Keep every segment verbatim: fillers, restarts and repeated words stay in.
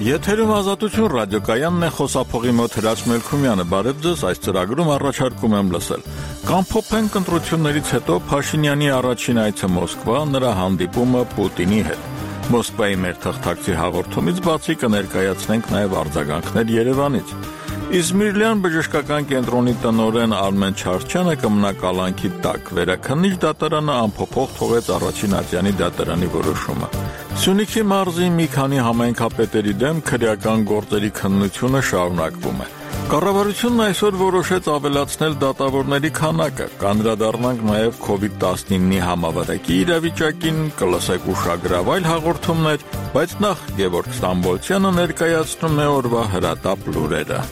Եթերում ազատություն ռադիոկայանն է, խոսափողի մոտ Հրաչ Մելքումյանը, բարև ձեզ, այս ծրագրում առաջարկում եմ լսել. Կամփոփենք ընտրություններից հետո Փաշինյանի առաջին այցը Մոսկվա, նրա հանդիպումը Պուտինի հետ։ Մոսկվայի մեր թղթակցի հաղորդումից բացի կներկայացնենք նաև արձագանքներ Երևանից։ Իզմիրլյան բժշկական կենտրոնի տնօրեն Արմեն Չարչյանը կմնա կալանքի տակ, վերաքննիչ դատարանը անփոփոխ թողեց առաջին ատյանի դատարանի որոշումը։ Սյունիքի մարզի մի քանի համայնքապետերի դեմ քրեական գործերի քննությունը շարունակվում է։ Կառավարությունն այսօր որոշեց ավելացնել դատավորների քանակը, կանդրադառնանք նաև քովիդ տասնինը համավարակի իրավիճակին, կլսեք ուշագրավ այլ հաղորդումներ, բայց նախ Գևորգ Ստամբոլցյանը ներկայացնում է օրվա հրատապ լուրերը։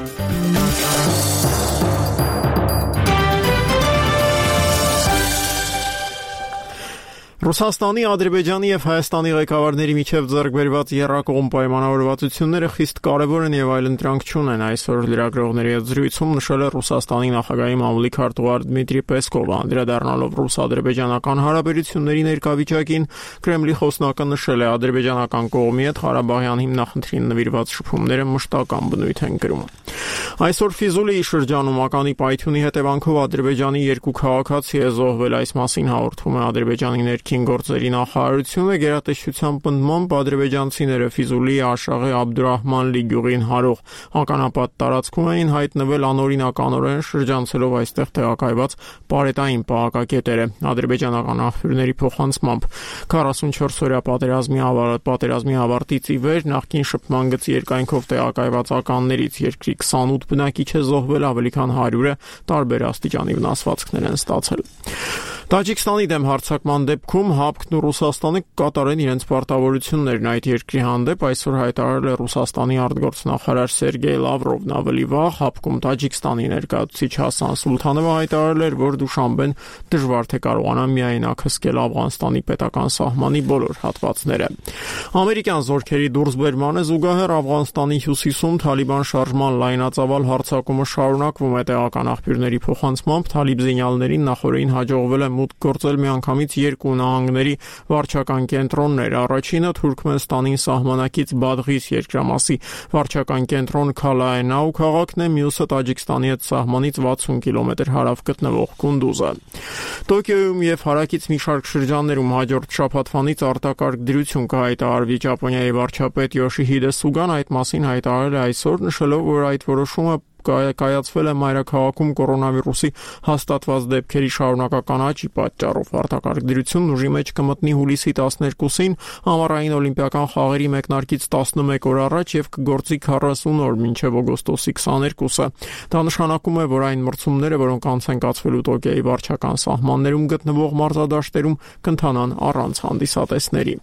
Ռուսաստանի, Ադրբեջանի և Հայաստանի ղեկավարների միջև ձեռք բերված եռակողմ պայմանավորվածությունները խիստ կարևոր են և այլընտրանք չունեն, այսօր լրագրողների հետ զրույցում նշել է Ռուսաստանի նախագահի մամուլի քարտուղար Դմիտրի Պեսկովը, անդրադառնալով ռուս-ադրբեջանական հարաբերությունների ներկայվիճակին, Կրեմլի խոսնակը նշել է, ադրբեջանական կողմի հետ Ղարաբաղյան հիմնախնդրին նվիրված շփումները մշտական բնույթ են կրում։ Այսօր Ֆիզուլիի շրջանում ականի պայթյունի հետևանքով Ադրբեջանի երկու քաղաքացի է զոհվել, այս մասին հաղորդում է Ադրբեջանի ներքին գործերի նախարարությունը, գերատեսչության պնդմամբ ադրբեջանցիները Ֆիզուլիի Աշաղի Աբդուրահմանլի գյուղին հարող ականապատ տարածքում էին հայտնվել անօրինականորեն շրջանցելով այստեղ տեղակայված պարետային պահակակետերը։ Ադրբեջանական աղբյուրների փոխանցմամբ քառասունչորս օրյա պատերազմի ավարտ պատերազմի ավարտից ի վեր նախկին շփման գծի երկայնքով տեղակայված ականներից երկրի քսանութ բնակիչ է զոհվել, ավելի քան հարյուրը տարբեր աստիճանի վնասվածքներ են ստացել։ Տաջիկստանի դեմ հարձակման դեպքում ՀԱՊԿ-ն ու Ռուսաստանը կկատարեն իրենց պարտավորություններն այդ երկրի հանդեպ, այսօր հայտարարել է Ռուսաստանի արտգործնախարար Սերգեյ Լավրովն, ավելի վաղ ՀԱՊԿ-ում Տաջիկստանի ներկայացուցիչ Հասան Սուլթանովը հայտարարել էր, որ Դուշանբեն դժվար թե կարողանա միայնակ հսկել Աֆղանստանի պետական սահմանի բոլոր հատվածները։ Ամերիկյան զորքերի դուրսբերմանը զուգահեռ Աֆղանստանի հյուսիսում Թալիբան շարժման լայնածավալ հարձակումը շարունակվում է, տեղական աղբյուրների փոխանցմամբ Թալիբ զինյալներին նախորդին հաջողվել է մուտք գործել միանգամից երկու նահանգների վարչական կենտրոններ։ Առաջինը Թուրքմենստանի սահմանակից Բադղիս երկրամասի վարչական կենտրոն Քալայնաու քաղաքն է, մյուսը Տաջիկստանի հետ սահմանից վաթսուն կիլոմետր հարավ գտնվող Կունդուզը։ Տոկիոյում և հարակից մի շարք շրջաններում հաջորդ շաբաթվանից արտակարգ դրություն կհայտարարվի։ Ճապոնիայի վարչապետ Յոշիհիդե Սուգան այդ մասին հայտարարել է այսօր, նշելով, որ այդ որոշումը կայացվել է մայրաքաղաքում կորոնավիրուսի հաստատված դեպքերի շարունակական աճի պատճառով։ Արտակարգ դրությունն ուժի մեջ կմտնի հուլիսի տասներկուսին ամառային օլիմպիական խաղերի մեկնարկից տասնմեկ օր առաջ և կգործի քառասուն օր մինչև օգոստոսի քսաներկուսը։ Դա նշանակում է, որ այն մրցումները, որոնք անց են կացվելու Տոկիոյի վարչական սահմաններում գտնվող մարզադաշտերում, կընթանան առանց հանդիսատեսների։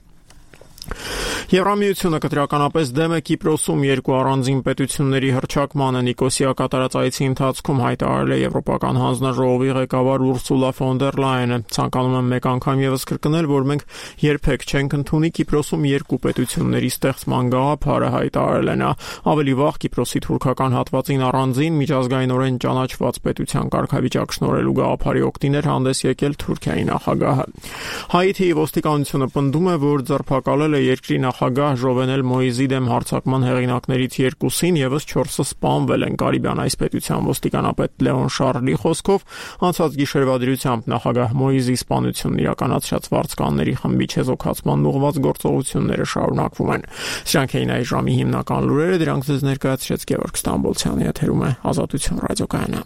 Եվրամիությունը կտրականապես դեմ է Կիպրոսում երկու առանձին պետությունների հռչակմանը։ Նիկոսիա կատարած այցի ընթացքում հայտարարել է Եվրոպական հանձնաժողովի ղեկավար Ուրսուլա ֆոն դեր Լայենը։ Ցանկանում եմ մեկ անգամ ևս կրկնել, որ մենք երբեք չենք ընդունի Կիպրոսում երկու պետությունների ստեղծման գաղափարը, հայտարարել է նա։ Ավելի վաղ Կիպրոսի թուրքական հատվածին առանձին միջազգայինորեն ճանաչված պետության կարգավիճակ շնորհելու գաղափարի օգտին էր հանդես եկել Թուրքիայի նախագահը։ Հայիթիի ոստիկանությունը պնդում է, որ ձերբակալել է երկրի նախագահ Ժովենել Մոիզի դեմ հարձակման հեղինակներից երկուսին, ևս չորսը սպանվել են։ Կարիբյան այս պետության ոստիկանապետ Լեոն Շարլի խոսքով անցած գիշերվա դրությամբ նախագահ Մոիզի սպանությունն իրականացրած վարձկանների խմբի չեզոքացման ուղղված գործողությունները շարունակվում են։ Սրանք էին այս ժամի հիմնական լուրերը, դրանք ձեզ ներկայացրեց Գևորգ Ստամբոլցյանը, եթերում է Ազատություն ռադիոկայանը։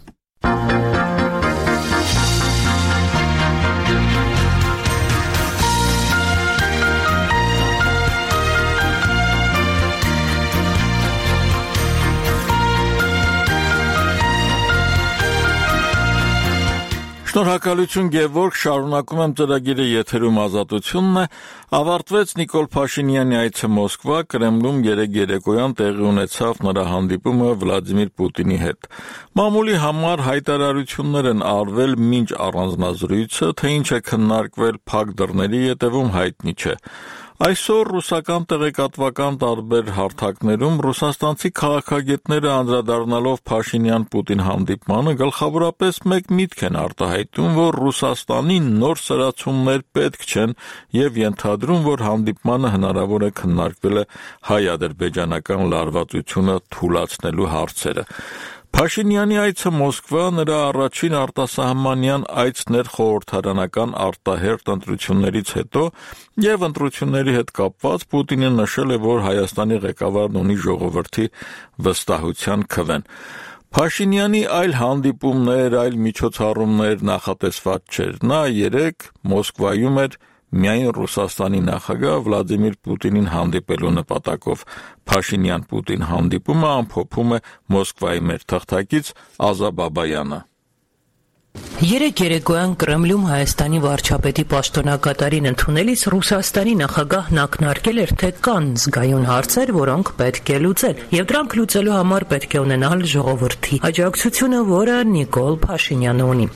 Շնորհակալություն Գևորգ, շարունակում եմ ծրագիրը, եթերում Ազատությունն է։ Ավարտվեց Նիկոլ Փաշինյանի այցը Մոսկվա, Կրեմլում երեկ երեկոյան տեղի ունեցավ նրա հանդիպումը Վլադիմիր Պուտինի հետ։ Մամուլի համար հայտարարություններ են արվել մինչ առանձնազրույցը, թե ինչ է քննարկվել փակ դռների ետևում հայտնի չէ։ Այսօր ռուսական տեղեկատվական տարբեր հարթակներում ռուսաստանցի քաղաքագետները անդրադառնալով Փաշինյան-Պուտին հանդիպմանը գլխավորապես մեկ միտք են արտահայտում, որ Ռուսաստանին նոր սրացումներ պետք չեն եւ ենթադրում, որ հանդիպմանը հնարավոր է քննարկվել է հայ-ադրբեջանական լարվածությունը թուլացնելու հարցերը։ Փաշինյանի այցը Մոսկվա նրա առաջին արտասահմանյան այցն էր խորհրդարանական արտահերթ ընտրություններից հետո եւ ընտրությունների հետ կապված Պուտինը նշել է, որ Հայաստանի ղեկավարն ունի ժողովրդի վստահության քվեն։ Փաշինյանի այլ հանդիպումներ, այլ միջոցառումներ նախատեսված չէր։ Նա երեկ Մոսկվայում էր միայն Ռուսաստանի նախագահ Վլադիմիր Պուտինին հանդիպելու նպատակով։ Փաշինյան-Պուտին հանդիպումը ամփոփում է Մոսկվայի մեր թղթակից Ազա Բաբայանը։ Երեկ երեկոյան Կրեմլում Հայաստանի վարչապետի պաշտոնակատարին ընդունելիս Ռուսաստանի նախագահն ակնարկել էր, թե կան զգայուն հարցեր, որոնք պետք է լուծել, եւ դրանք լուծելու համար պետք է ունենալ ժողովրդի աջակցությունը, որը Նիկոլ Փաշինյանը ունի։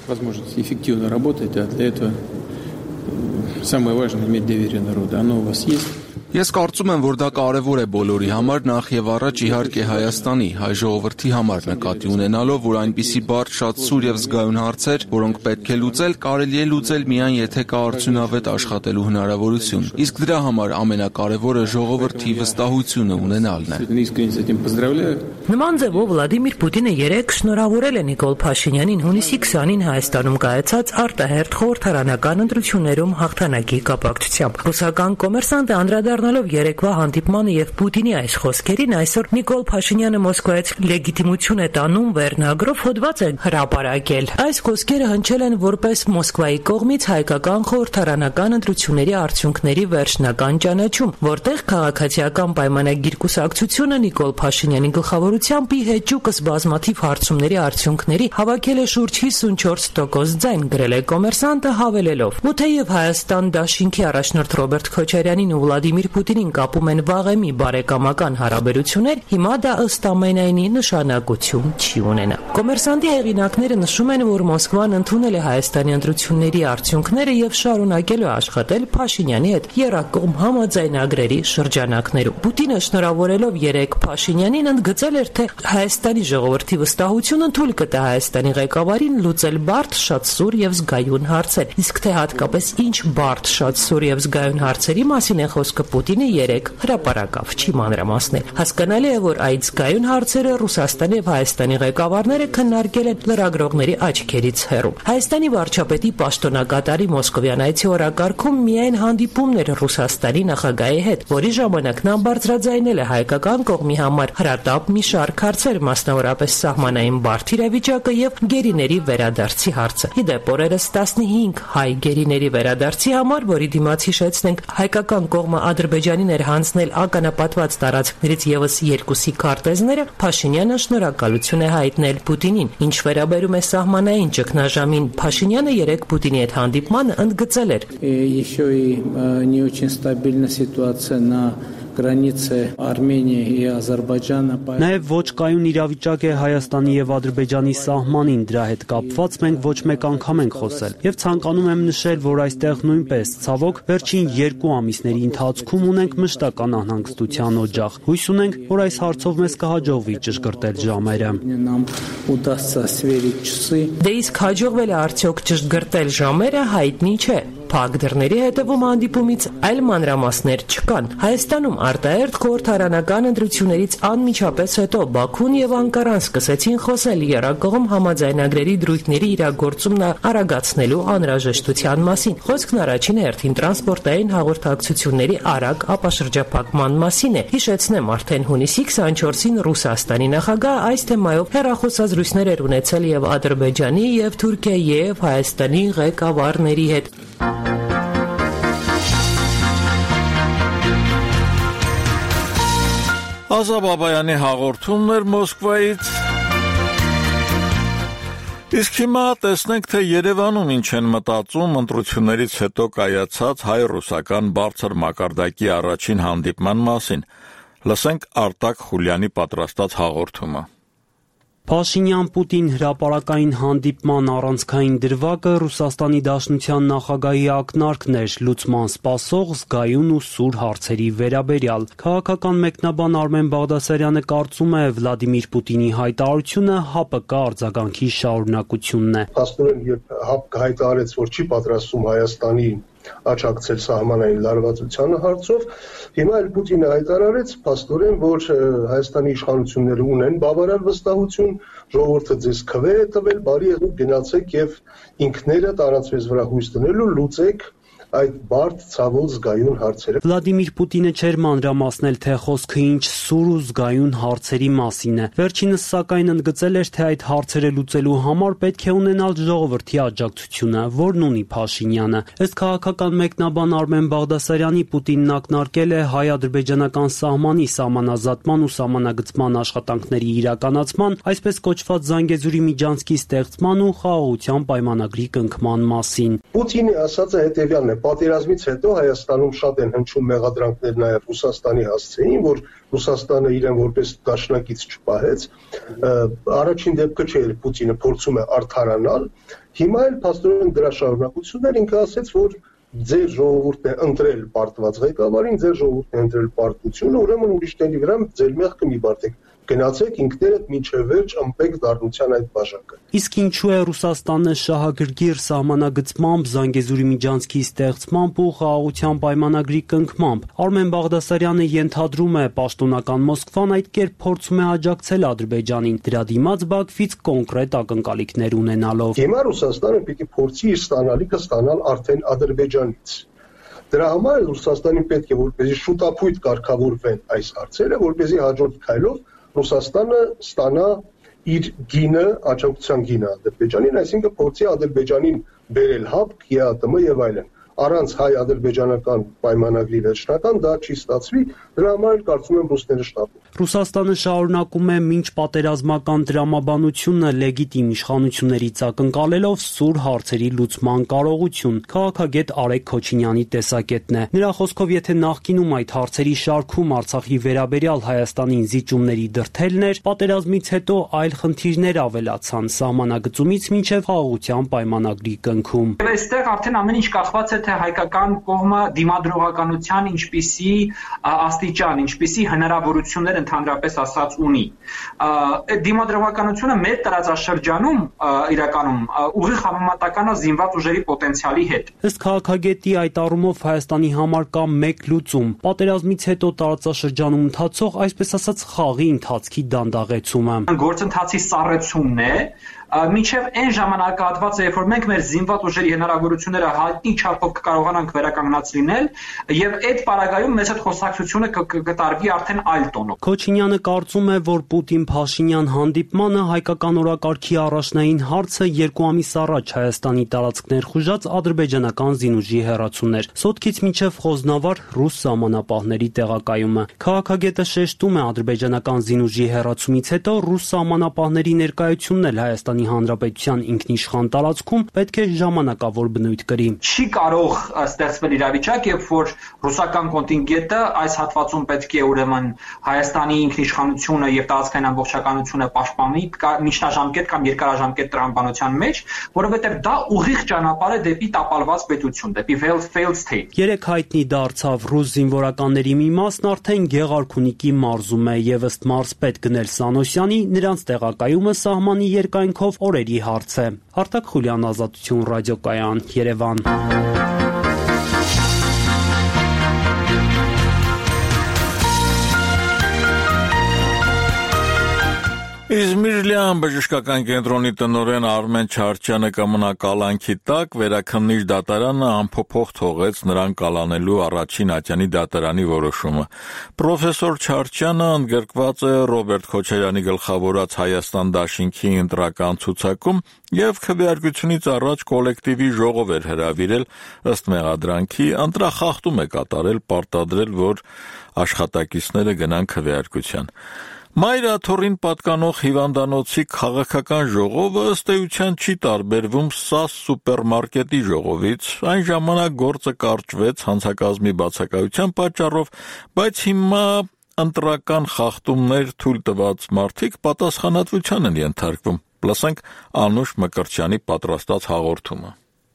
Самое важное иметь доверие народа. Оно у вас есть? Ես կարծում եմ, որ դա կարևոր է բոլորի համար, նախ եւ առաջ իհարկե Հայաստանի, հայ ժողովրդի համար նկատի ունենալով, որ այնպիսի բարդ, շատ սուր եւ զգայուն հարցեր, որոնք պետք է լուծել, կարելի է լուծել միայն եթե կա արդյունավետ աշխատելու հնարավորություն։ Իսկ դրա համար ամենակարևորը ժողովրդի վստահությունը ունենալն է։ Նման ձևով Վլադիմիր Պուտինը երեկ շնորհավորել է Նիկոլ Փաշինյանին հունիսի քսանին Հայաստանում կայացած արտահերթ խորհրդարանական ընտրություններում հաղթանակի կապակցությամբ։ Ռուսական կոմերսանտը անդրադառնալով երեկվա հանդիպմանը եւ Պուտինի այս խոսքերին, այսօր Նիկոլ Փաշինյանը Մոսկվայից լեգիտիմություն է տանում վերնագրով հոդված է հրապարակել։ Այս խոսքերը հնչել են որպես Մոսկվայի կողմից հայկական խորհրդարանական ընտրությունների արդյունքների վերջնական ճանաչում, որտեղ քաղաքացիական պայմանագիր կուսակցությունը Նիկոլ Փաշինյանի գլխավորությամբ ի հեճուկս բազմաթիվ հարցումների արդյունքների հավաքել է շուրջ հիսունչորս տոկոս ձայն, գրել է կոմերսանտը հավելելով. Ու թեև Հայաստան դաշինքի առաջնորդ Ռոբերտ Քոչարյանին ու Վլադիմիր Պուտինին կապում են վաղեմի բարեկամական հարաբերություններ, հիմա դա ըստ ամենայնի նշանակություն չի ունենա։ Կոմերսանտի հեղինակները նշում են, որ Մոսկվան ընդունել է Հայաստանի ընտրությունների արդյունքները եւ շարունակել է աշխատել Փաշինյանի հետ եռակողմ համաձայնագրերի շրջանակներում։ Պուտինը շնորհավորելով երեկ Փաշինյանին ընդգծել էր, թե Հայաստանի ժողովրդի վստահությունը թույլ կտա Հայաստանի ղեկավարին լուծել բարդ, շատ սուր եւ զգայուն հարցեր։ Իսկ թե հատկապես ինչ բարդ, շատ սուր եւ զգայուն հարցերի մասին է խոսքը, Պուտինը երեկ հրապարակավ չի մանրամասնել։ Հասկանալի է, որ այդ զգայուն հարցերը Ռուսաստանի եւ Հայաստանի ղեկավարները քննարկել են լրագրողների աչքերից հեռու։ Հայաստանի վարչապետի պաշտոնակատարի մոսկովյան այցի օրակարգում միայն հանդիպումներ Ռուսաստանի նախագահի հետ, որի ժամանակ նա բարձրաձայնել է հայկական կողմի համար հրատապ մի շարք հարցեր, մասնավորապես սահմանային բարդ իրավիճակը եւ գերիների վերադարձի հարցը։ Իդեպ օրերս տասնհինգ հայ գերիների վերադարձի համար, որի դիմաց հիշեցնենք հայկական կողմը Ադրբեջանին էր հանձնել ականապատված տարածքներից եւս երկուսի քարտեզները, Փաշինյանը շնորհակալություն է հայտնել Պուտինին։ Ինչ վերաբերում է սահմանային ճգնաժամին, Փաշինյանը երեկ Պուտինի հետ հանդիպմանը ընդգծել էր. Еще и не очень стабильная ситуация на границе Армении и Азербайджана. Նաև ոչ կայուն իրավիճակ է Հայաստանի եւ Ադրբեջանի սահմանին, դրա հետ կապված մենք ոչ մեկ անգամ ենք խոսել։ Եվ ցանկանում եմ նշել, որ այստեղ նույնպես ցավոք վերջին երկու ամիսների ընթացքում ունենք մշտական անհանգստության օջախ։ Հույս ունենք, որ այս հարցով մեզ կհաջողվի ճշգրտել ժամերը։ Դե իսկ հաջողվել է արդյոք ճշգրտել ժամերը, հայտնի չէ։ Փակ դռների հետևում հանդիպումից այլ մանրամասներ չկան։ Հայաստանում արտահերթ խորհրդարանական ընտրություններից անմիջապես հետո Բաքուն եւ Անկարան սկսեցին խոսել եռակողմ համաձայնագրերի դրույթների իրագործումն արագացնելու անհրաժեշտության մասին։ Խոսքն առաջին հերթին տրանսպորտային հաղորդակցությունների արագ ապաշրջափակման մասին է։ Հիշեցնեմ, արդեն հունիսի քսանչորսին Ռուսաստանի նախագահ այս թեմայով հեռախոսազրույցներ էր ունեցել եւ Ադրբեջանի եւ Թուրքիայի եւ Հայաստանի ղեկավարների հետ։ Ազա Բաբայանի հաղորդումն էր Մոսկվայից։ Իսկ հիմա տեսնենք, թե Երևանում ինչ են մտածում ընտրություններից հետո կայացած հայ-ռուսական բարձր մակարդակի առաջին հանդիպման մասին։ Լսենք Արտակ Խուլյանի պատրաստած հաղորդումը։ Փաշինյան-Պուտին հրապարակային հանդիպման առանցքային դրվագը Ռուսաստանի Դաշնության նախագահի ակնարկն էր լուծման սպասող զգայուն ու սուր հարցերի վերաբերյալ։ Քաղաքական մեկնաբան Արմեն Բաղդասարյանը կարծում է Վլադիմիր Պուտինի հայտարարությունը ՀԱՊԿ արձագանքի շարունակությունն է։ Փաստորեն, երբ ՀԱՊԿ հայտարարեց, որ չի պատրաստում Հայաստանի աջակցել սահմանային լարվածության հարցով, հիմա էլ Պուտինը հայտարարեց փաստորեն, որ Հայաստանի իշխանությունները ունեն բավարար վստահություն, ժողովուրդը ձեզ քվե է տվել, բարի եղեք գնացեք եւ ինքներդ առանց մեզ վրա հույս դնելու լուծեք այդ բարդ ցավոտ զգայուն հարցերը։ Վլադիմիր Պուտինը չէր մանրամասնել, թե խոսքը ինչ սուր ու զգայուն հարցերի մասին է։ Վերջինս սակայն ընդգծել էր, թե այդ հարցերը լուծելու համար պետք է ունենալ ժողովրդի աջակցությունը, որն ունի Փաշինյանը։ Ըստ քաղաքական մեկնաբան Արմեն Բաղդասարյանի, Պուտինն ակնարկել է հայ-ադրբեջանական սահմանի սահմանազատման ու սահմանագծման աշխատանքների իրականացման, այսպես կոչված Զանգեզուրի միջանցքի ստեղծման ու խաղաղության պայմանագրի կնքման մասին։ Պուտինի ասածը հետևյալն է. պատերազմից հետո Հայաստանում շատ են հնչում մեղադրանքներ նաև Ռուսաստանի հասցեին, որ Ռուսաստանը իրեն որպես դաշնակից չպահեց։ Առաջին դեպքը չէ, Պուտինը փորձում է արդարանալ։ Հիմա էլ փաստորեն դրա շարունակությունն էր, ինքը ասաց, որ ձեր ժողովուրդն է ընտրել պարտված ղեկավարին, ձեր ժողովուրդն է ընտրել պարտությունը, ուրեմն ուրիշների վրա ձեր մեղքը մի բարդեք։ Գնացեք ինքներդ մինչև վերջ ըմպեք դառնության այդ բաժակը։ Իսկ ինչու է Ռուսաստանը շահագրգիռ սահմանագծմամբ, Զանգեզուրի միջանցքի ստեղծմամբ ու խաղաղության պայմանագրի կնքմամբ։ Արմեն Բաղդասարյանը ենթադրում է, պաշտոնական Մոսկվան այդ կերպ փորձում է աջակցել Ադրբեջանին, դրա դիմաց Բաքվից կոնկրետ ակնկալիքներ ունենալով։ Հիմա Ռուսաստանը պիտի փորձի իր ստանալիքը ստանալ արդեն Ադրբեջանից։ Դրա համար Ռուսաստանին պետք է որպեսզի շուտապույտ կարգավորվեն այս հարցերը, որպեսզի հաջորդ քայլով Ռուսաստանը ստանա իր գինը, աջակցության գինը Ադրբեջանին, այսինքն փորձի Ադրբեջանին բերել ՀԱՊԿ, ԵԱՏՄ եւ այլն։ Առանց հայ-ադրբեջանական պայմանագրի վերջնական դա չի ստացվի, դրա համար էլ կարծում եմ ռուսները շտապում։ Ռուսաստանը շարունակում է մինչ պատերազմական տրամաբանությունը լեգիտիմ իշխանություններից ակնկալելով սուր հարցերի լուծման կարողություն։ Քաղաքագետ Արեգ Քոչինյանի տեսակետն է։ Նրա խոսքով, եթե նախկինում այդ հարցերի շարքում Արցախի վերաբերյալ Հայաստանին զիջումների դրդելն էր, պատերազմից հետո այլ խնդիրներ ավելացան սահմանագծումից մինչև խաղաղության պայմանագրի կնքում։ Եվ այստեղ արդեն ամեն ինչ կախված է թե հայկական կողմը դիմադրողականության ինչպիսի աստիճան, ինչպիսի հնարավորություններ ընդհանրապես ասած ունի։ Այդ դիմադրողականությունը մեր տարածաշրջանում իրականում ուղիղ համեմատական է զինված ուժերի պոտենցիալի հետ։ Ըստ քաղաքագետի այդ առումով Հայաստանի համար կա մեկ լուծում՝ պատերազմից հետո տարածաշրջանում ընթացող, այսպես ասած, խաղի ընթացքի դանդաղեցումը։ Գործընթացի սառեցումն է, մինչև այն ժամանակահատվածը, երբ որ մենք մեր զինված ուժերի հնարավորությունները հայտնի չափով կկարողանանք վերականգնած լինել, եւ այդ պարագայում մեծ այդ խոսակցությունը կտարվի արդեն այլ տոնով։ Քոչինյանը կարծում է, որ Պուտին-Փաշինյան հանդիպմանը հայկական օրակարգի առաջնային հարցը երկու ամիս առաջ Հայաստանի տարածքներ խուժած ադրբեջանական զինուժի հեռացումն էր, Սոտքից մինչև Խոզնավար ռուս սահմանապահների տեղակայումը։ Քաղաքագետը շեշտում է, ադրբեջանական զինուժի հեռացումից հետո ռուս սահմանապահների ներկայությունն էլ Հայաստանի Հանրապետության ինքնիշխան տարածքում պետք է ժամանակավոր բնույթ կրի։ Չի կարող ստեղծվել իրավիճակ, երբ որ ռուսական կոնտինգենտը այս հատվածում պետք է ուրեմն Հայաստանի ինքնիշխանությունը եւ տարածքային ամբողջականությունը պաշտպանի միջնաժամկետ կամ երկարաժամկետ տրամաբանության մեջ, որովհետեւ դա ուղիղ ճանապարհ է դեպի տապալված պետություն, դեպի failed state։ Երեք հայտնի դարձավ ռուս զինվորականների մի մասն արդեն Գեղարքունիքի մարզում է եւ ըստ մարզպետ Գնել Սանոսյանի նրանց տեղակայումը սահմանի երկայնքով օրերի հարց է։ Արտակ Խուլյան, Ազատություն ռադիոկայան, Երևան։ Իզմիրլյան բժշկական կենտրոնի տնօրեն Արմեն Չարչյանը կմնա կալանքի տակ, վերաքննիչ դատարանը անփոփոխ թողեց նրան կալանելու առաջին ատյանի դատարանի որոշումը։ Պրոֆեսոր Չարչյանը ընդգրկված է Ռոբերտ Քոչարյանի գլխավորած Հայաստան դաշինքի ընտրական ցուցակում եւ քվեարկությունից առաջ կոլեկտիվի ժողով էր հրավիրել, ըստ մեղադրանքի ընտրախախտում է կատարել, պարտադրել, որ աշխատակիցները գնան քվեարկության։ Մայրաթորին պատկանող հիվանդանոցի քաղաքական ժողովը ըստ էության չի տարբերվում ՍԱՍ սուպերմարկետի ժողովից, այն ժամանակ գործը կարճվեց հանցակազմի բացակայության պատճառով, բայց հիմա ընտրական խախտումներ թույլ տված մարդիկ պատասխանատվության են ենթարկվում։ Լսենք Անուշ Մկրտչյանի պատրաստած հաղորդումը։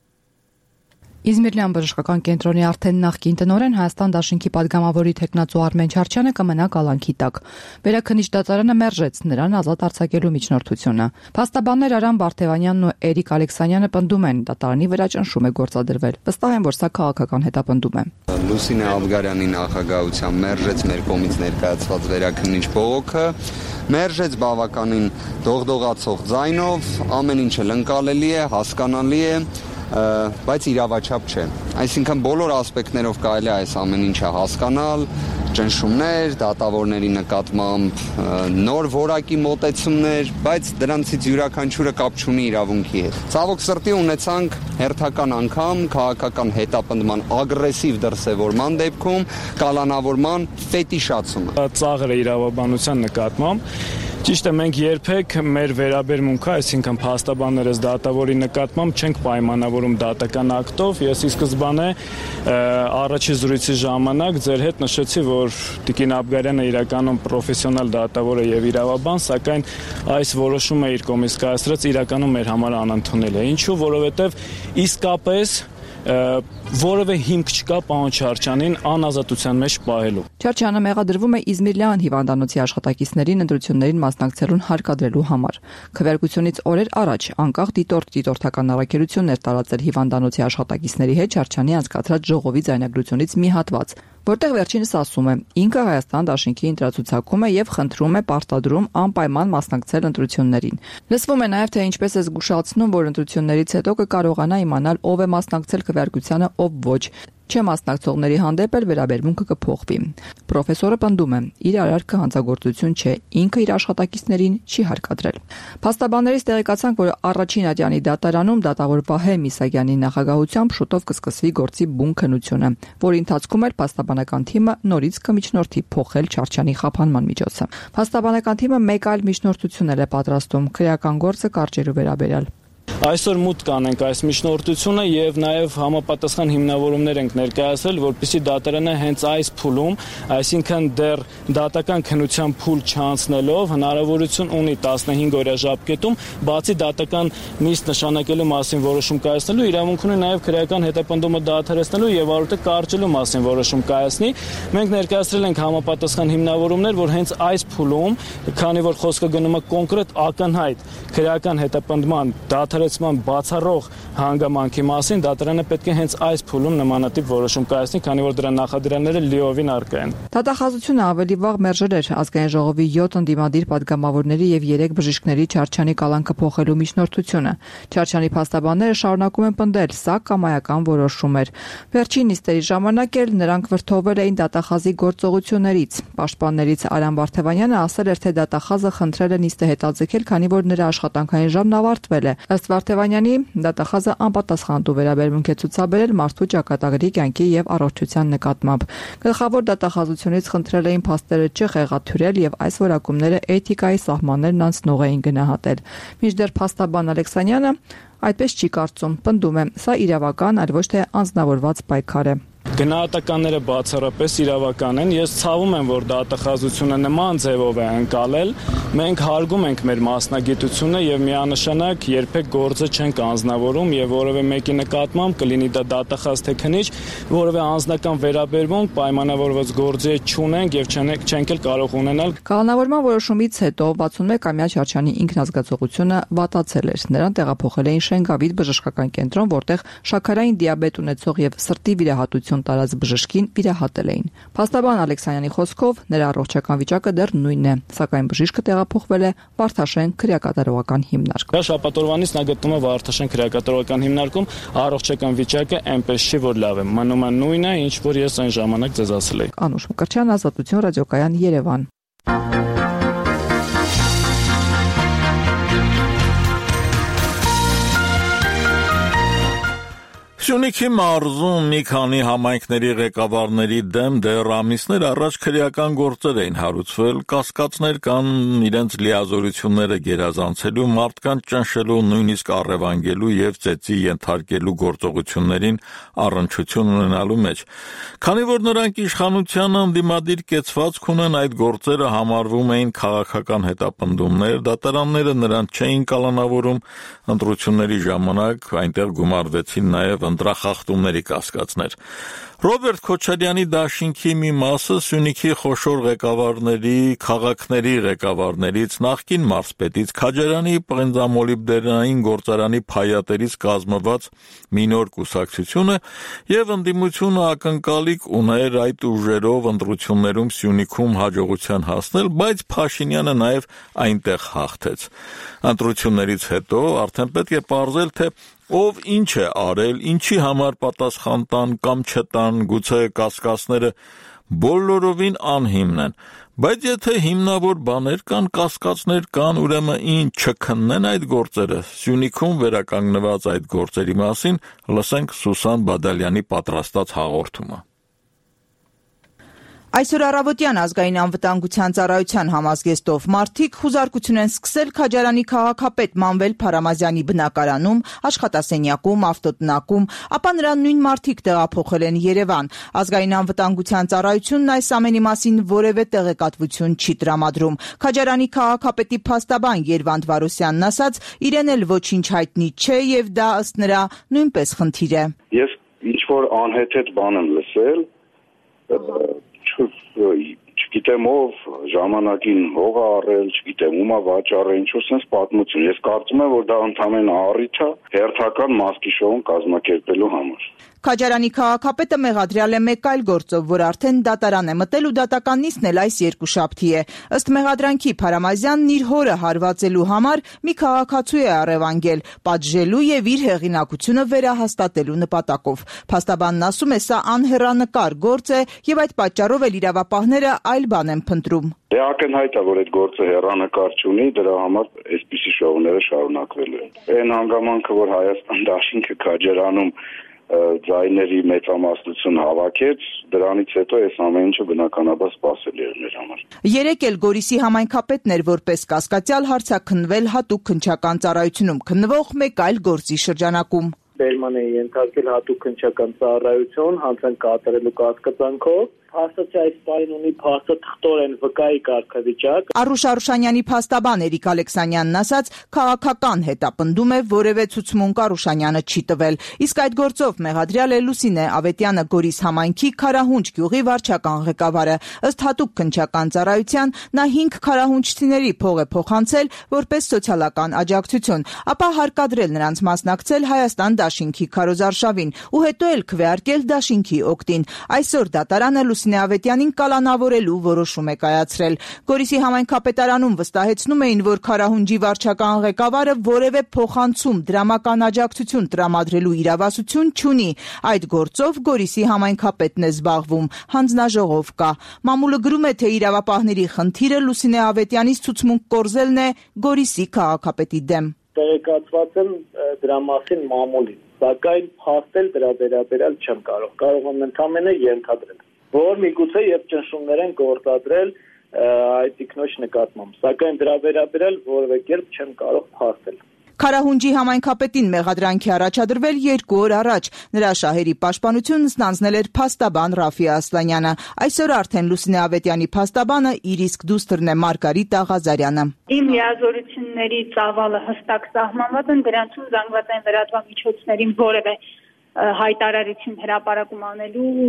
Իզմիրլյան բժշկական կենտրոնի արդեն նախկին տնօրեն Հայաստան Դաշինքի падգամավորի թեկնածու Արմեն Չարչյանը կմնա կալանքի տակ։ Վերաքննիչ դատարանը մերժեց նրան ազատ արձակելու միջնորդությունը։ Փաստաբաններ Արամ Բարթևանյանն ու Էրիկ Ալեքսանյանը պնդում են, դատարանի վրա ճնշում է գործադրվել։ Վստահ են, որ սա քաղաքական հետապնդում է։ Լուսինե Աբգարյանի նախագահությամբ մերժեց մեր կողմից ներկայացված վերաքննիչ բողոքը, մերժեց բավականին դողդողացող ձայնով, ամեն ինչ ընկալելի է, հասկանալի է, բայց իրավաչափ չէ։ Այսինքն բոլոր ասպեկտներով կարելի է այս ամեն ինչը հասկանալ, ճնշումներ, դատավորների նկատմամբ նոր որակի մոտեցումներ, բայց դրանցից յուրաքանչյուրը կապ չունի իրավունքի հետ։ Ցավոք սրտի ունեցանք հերթական անգամ քաղաքական հետապնդման ագրեսիվ դրսևորման դեպքում կալանավորման ֆետիշացումը։ Ծաղր է իրավաբանության նկատմամբ։ Ճիշտ է, մենք երբեք մեր վերաբերմունքը, այսինքն փաստաբաններս դատավորի նկատմամբ չենք պայմանավորում դատական ակտով։ Ես ի սկզբանե առաջի զրույցի ժամանակ ձեր հետ նշեցի, որ Տիկին Աբգարյանը իրականում պրոֆեսիոնալ դատավոր է եւ իրավաբան, սակայն այս որոշումը իր կողմից կայացրած իրականում մեր համար անընդունել է։ Ինչու՞, որովհետեւ իսկապես որևէ հիմք չկա պարոն Չարչյանին անազատության մեջ պահելու։ Չարչյանը մեղադրվում է Իզմիրլյան հիվանդանոցի աշխատակիցներին ընտրություններին մասնակցելուն հարկադրելու համար։ Քվեարկությունից օրեր առաջ անկախ դիտորդ դիտորդական առաքելություններ տարածել հիվանդանոցի աշխատակիցների հետ Չարչյանի անցկացրած ժողովի ձայնագրությունից մի հատված, որտեղ վերջինս ասում է. ինքը Հայաստան Դաշինքի ընտրացուցակում է եւ խնդրում է պարտադրում անպայման մասնակցել ընտրություններին։ Լսվում է նաեւ, թե ինչպես է զգուշացնում, որ ընտրություններից հետո կկարողանա իմանալ ով է մասնակցել քվեարկությանը, ով ոչ։ Չմասնակցողների հանդեպ էլ վերաբերմունքը կփոխվի։ Պրոֆեսորը պնդում է, իր արարքը հանցագործություն չէ, ինքը իր աշխատակիցներին չի հարկադրել։ Փաստաբաններից տեղեկացանք, որ առաջին ատյանի դատարանում դատավոր Վահե Միսակյանի նախագահությամբ շուտով կսկսվի գործի բուն քննությունը, որի ընթացքում էլ փաստաբանական թիմը նորից կմիջնորդի փոխել Չարչյանի խափանման միջոցը։ Փաստաբանական թիմը մեկ այլ միջնորդություն է պատրաստում քրեական գործը կարճելու վերաբերյալ։ Այսօր մուտք կանենք այս միջնորդությունը եւ նաեւ համապատասխան հիմնավորումներ ենք ներկայացրել, որպեսզի դատարանը հենց այս փուլում, այսինքն դեռ դատական քննության փուլ չանցնելով հնարավորություն ունի տասնհինգ օրյա ժամկետում բացի դատական նիստ նշանակելու մասին որոշում կայացնելու, իրավունք ունի նաեւ քրեական հետապնդումը դադարեցնելու եւ վարույթը կարճելու մասին որոշում կայացնի։ Մենք ներկայացրել ենք համապատասխան հիմնավորումներ, որ հենց այս փուլում, քանի որ խոսքը գնում է կոնկրետ ակնհայտ քրեական հետապնդման դադարեցման բացառող հանգամանքի մասին, դատարանը պետք է հենց այս փուլում նմանատիպ որոշում կայացնի, քանի որ դրա նախադրյալները լիովին առկա են։ Դատախազությունը ավելի վաղ մերժել էր ազգային ժողովի յոթ ընդդիմադիր падգամավորների եւ երեք բժիշկների Չարչյանի կալանքը փոխելու միջնորդությունը։ Չարչյանի փաստաբանները շարունակում են պնդել, սա կամայական որոշում էր։ Վերջին նիստերի ժամանակ էլ նրանք վրթովվել էին դատախազի գործողություններից։ Պաշտպաններից Արամ Բարթևանյանը ասել էր, թե դատախազը խնդրել է նիստը հետաձգել, քանի որ նրա աշխատանքային ժամն ավարտվել է։ Ըստ Վարդևանյանի, դատախազը անպատասխանատու վերաբերմունք է ցուցաբերել մարդու ճակատագրի կյանքի եւ առողջության նկատմամբ։ Գլխավոր դատախազությունից խնդրել էին փաստերը չխեղաթյուրել եւ այս որակումները էթիկայի սահմաններն անցնող էին գնահատել։ Մինչդեռ փաստաբան Ալեքսանյանը այդպես չի կարծում, պնդում է, սա իրավական, այլ ոչ թե անձնավորված պայքար է։ Գնահատականները բացառապես իրավական են։ Ես ցավում եմ, որ դատախազությունը նման ձևով է ընկալել։ Մենք հարգում ենք մեր մասնագիտությունը եւ միանշանակ երբեք գործը չենք անձնավորում եւ որևէ մեկի նկատմամբ կլինի դա դատախազ թե քննիչ, որևէ անձնական վերաբերմունք պայմանավորված գործի չունենք եւ չենք էլ կարող ունենալ։ Կանոնավորման որոշումից հետո վաթսունմեկ-ամյա Չարչյանի ինքնազգացողությունը վատացել էր։ Նրան տեղափոխել էին Շենգավիթ բժշկական կենտրոն, որտեղ շաքարային դիաբետ ունեցող եւ սրտի վիրահատություն տարած բժշկին վիրահատել էին։ Փաստաբան Ալեքսանյանի խոսքով նրա առողջական վիճակը դեռ նույնն է, սակայն բժիշկը տեղափոխվել է Վարդաշեն քրեակատարողական հիմնարկ։ Դա շաբաթօրվանից նա գտնում է Վարդաշեն քրեակատարողական հիմնարկում, առողջական վիճակը այնպես չի, որ լավ է, մնում է նույնը, ինչ որ ես այն ժամանակ ձեզ ասել էի։ Անուշ Մկրտչյան, Ազատություն ռադիոկայան, Երևան։ Սյունիքի մարզում մի քանի համայնքների ղեկավարների դեմ դեռ ամիսներ առաջ քրեական գործեր էին հարուցվել, կասկածներ կան իրենց լիազորությունները գերազանցելու, մարդկանց ճնշելու, նույնիսկ առևանգելու եւ ծեծի ենթարկելու գործողություններին առնչություն ունենալու մեջ։ Քանի որ նրանք իշխանությանը ընդդիմադիր կեցվածք ունեն, այդ գործերը համարվում էին քաղաքական հետապնդումներ, դատարանները նրանց չէին կալանավորում, ընտրությունների ժամանակ այնտեղ գումարվեցին նաեւ ընտրախախտումների կասկածներ։ Ռոբերտ Քոչարյանի դաշինքի մի մասը Սյունիքի խոշոր ղեկավարների, քաղաքների ղեկավարներից, նախկին մարզպետից, Քաջարյանի պղնձամոլիբդենային գործարանի փայատերից կազմված մի նոր կուսակցություն է եւ ընդդիմությունը ակնկալիք ուներ այդ ուժերով ընտրություններում Սյունիքում հաջողության հասնել, բայց Փաշինյանը նաեւ այնտեղ հաղթեց։ Ընտրություններից հետո արդեն պետք է պարզել, թե ով ինչ է արել, ինչի համար պատասխան տան կամ չտան, գուցե կասկածները բոլորովին անհիմն են, բայց եթե հիմնավոր բաներ կան, կասկածներ կան, ուրեմն ինչ չքննեն այդ գործերը։ Սյունիքում վերականգնված այդ գործերի մասին լսենք Սուսան Բադալյանի պատրաստած հաղորդումը։ Այսօր առավոտյան ազգային անվտանգության ծառայության համազգեստով մարդիկ խուզարկություն են սկսել Քաջարանի քաղաքապետ Մանվել Փարամազյանի բնակարանում, աշխատասենյակում, ավտոտնակում, ապա նրան նույն մարդիկ տեղափոխել են Երևան։ Ազգային անվտանգության ծառայությունն այս ամենի մասին որևէ տեղեկատվություն չի տրամադրում։ Քաջարանի քաղաքապետի փաստաբան Երվանդ Վարոսյանն ասաց, իրեն էլ ոչինչ հայտնի չէ եւ դա ըստ նրա նույնպես խնդիր է։ Ես ինչ որ անհեթեթ բան եմ լսել, չգիտեմ ով ժամանակին հող առել, չգիտեմ ումա վաճառել, ինչ-որ sense պատմություն։ Ես կարծում եմ, որ դա ընդհանրապես առիթ է հերթական մասկիշոուն կազմակերպելու համար։ Քաջարանի քաղաքապետը մեղադրյալ է մեկ այլ գործով, որ արդեն դատարան է մտել ու դատականնիցն էլ այս երկուշաբթի է։ Ըստ մեղադրանքի Փարամազյանն իր հորը հարվածելու համար մի քաղաքացու է առևանգել, պատժելու եւ իր հեղինակությունը վերահաստատելու նպատակով։ Փաստաբանն ասում է, սա անհեռանկար գործ է եւ այդ պատճառով էլ իրավապահները այլ բան են փնտրում։ Դե ակնհայտ է, որ այդ գործը հեռանկար չունի, դրա համար այսպիսի շոուները շարունակվելու են։ Այն հանգամանքը, որ Հայաստան դաշինքը Քաջարանում ձայների մեծամասնություն հավաքեց, դրանից հետո այս ամեն ինչը բնականաբար սպասելի էր մեր համար։ Երեկ էլ Գորիսի համայնքապետն էր որպես կասկածյալ հարցաքննվել հատուկ քննչական ծառայությունում քննվող մեկ այլ գործի շրջանակում։ Բերման է ենթարկել հատուկ քննչական ծառայություն հանցանք կատարելու կասկածանքով։ Փաստացի այս պահին ունի փաստը թղթորեն վկայի կարգավիճակ։ Արուշ Արուշանյանի փաստաբան Էրիկ Ալեքսանյանն ասաց, քաղաքական հետապնդում է, որևէ ցուցմունք Արուշանյանը չի տվել։ Իսկ այդ գործով մեղադրյալ է Լուսինե Ավետյանը Գորիս համայնքի Քարահունջ գյուղի վարչական ղեկավարը։ Ըստ հատուկ քննչական ծառայության նա հինգ քարահունջցիների փող է փոխանցել որպես սոցիալական աջակցություն, ապա հարկադրել նրանց մասնակցել Հայաստան դաշինքի քարոզարշավին ու հետո էլ քվեարկել դաշինքի օգտին։ Այսօր դատարանը Լուսինե Ավետյանին կալանավորելու որոշում է կայացրել։ Գորիսի համայնքապետարանում վստահեցնում էին, որ Քարահունջի վարչական ղեկավարը որևէ փոխանցում դրամական աջակցություն տրամադրելու իրավասություն չունի։ Այդ գործով Գորիսի համայնքապետն է զբաղվում, հանձնաժողով կա։ Մամուլը գրում է, թե իրավապահների խնդիրը Լուսինե Ավետյանից ցուցմունք կորզելն է Գորիսի քաղաքապետի դեմ։ Տեղեկացված եմ դրա մասին մամուլին, սակայն փաստել դրա վերաբերյալ չեմ կարող։ Կարող եմ ընդամենը ենթադրել, որ միգուցե եւ ճնշումներ են գործադրել այդ ինքնոջ նկատմամբ, սակայն դրա վերաբերյալ որևէ կերպ չեմ կարող փաստել։ Քարահունջի համայնքապետին մեղադրանքի առաջադրվել երկու օր առաջ։ Նրա շահերի պաշտպանությունն ստանձնել էր փաստաբան Ռաֆի Ասլանյանը։ Այսօր արդեն Լուսինե Ավետյանի փաստաբանը իր իսկ դուստրն է Մարգարիտ Աղազարյանը։ Իմ լիազորությունների ծավալը հստակ սահմանված են, դրանցում զանգվածային լրատվամիջոցներին որևէ հայտարարություն հրապարակում անելու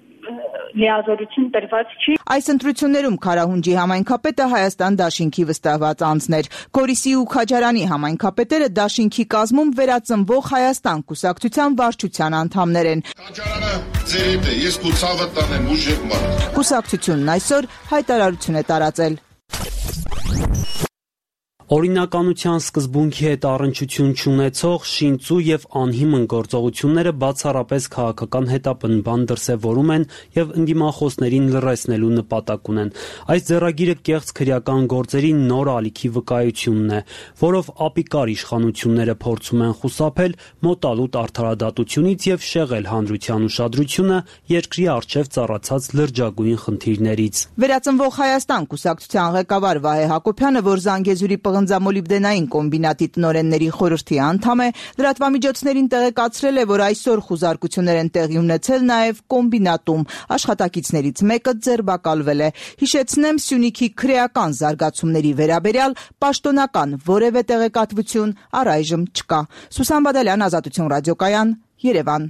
լիազորություն տրված չի։ Այս ընտրություններում Քարահունջի համայնքապետը Հայաստան դաշինքի վստահված անձն էր։ Գորիսի ու Քաջարանի համայնքապետերը դաշինքի կազմում վերածնվող Հայաստան կուսակցության վարչության անդամներ են։ Քաջարանը ձեր հետ է, ես քո ցավը տանեմ ուժեղ մարդ։ Կուսակցությունն այսօր հայտարարություն է տարածել։ Օրինականության սկզբունքի հետ առնչություն չունեցող շինծու եւ անհիմն գործողությունները բացառապես քաղաքական հետապնդման դրսեւորում են եւ ընդդիմախոսներին լռեցնելու նպատակ ունեն։ Այս ձեռագիրը կեղծ քրեական գործերի նոր ալիքի վկայությունն է, որով ապիկար իշխանությունները փորձում են խուսափել մոտալուտ արդարադատությունից եւ շեղել հանրության ուշադրությունը երկրի առջեւ ծառացած լրջագույն խնդիրներից։ Վերածնվող Հայաստան կուսակցության ղեկավար Վահե Հակոբյանը, որ Զանգեզուրի պղնձամոլիբդենային կոմբինատի տնօրենների խորհրդի անդամ է, լրատվամիջոցներին տեղեկացրել է, որ այսօր խուզարկություններ են տեղի ունեցել նաև կոմբինատում։ Աշխատակիցներից մեկը ձերբակալվել է։ Հիշեցնեմ, Սյունիքի քրեական զարգացումների վերաբերյալ պաշտոնական որևէ տեղեկատվություն առայժմ չկա։ Սուսան Բադալյան, Ազատություն ռադիոկայան, Երևան։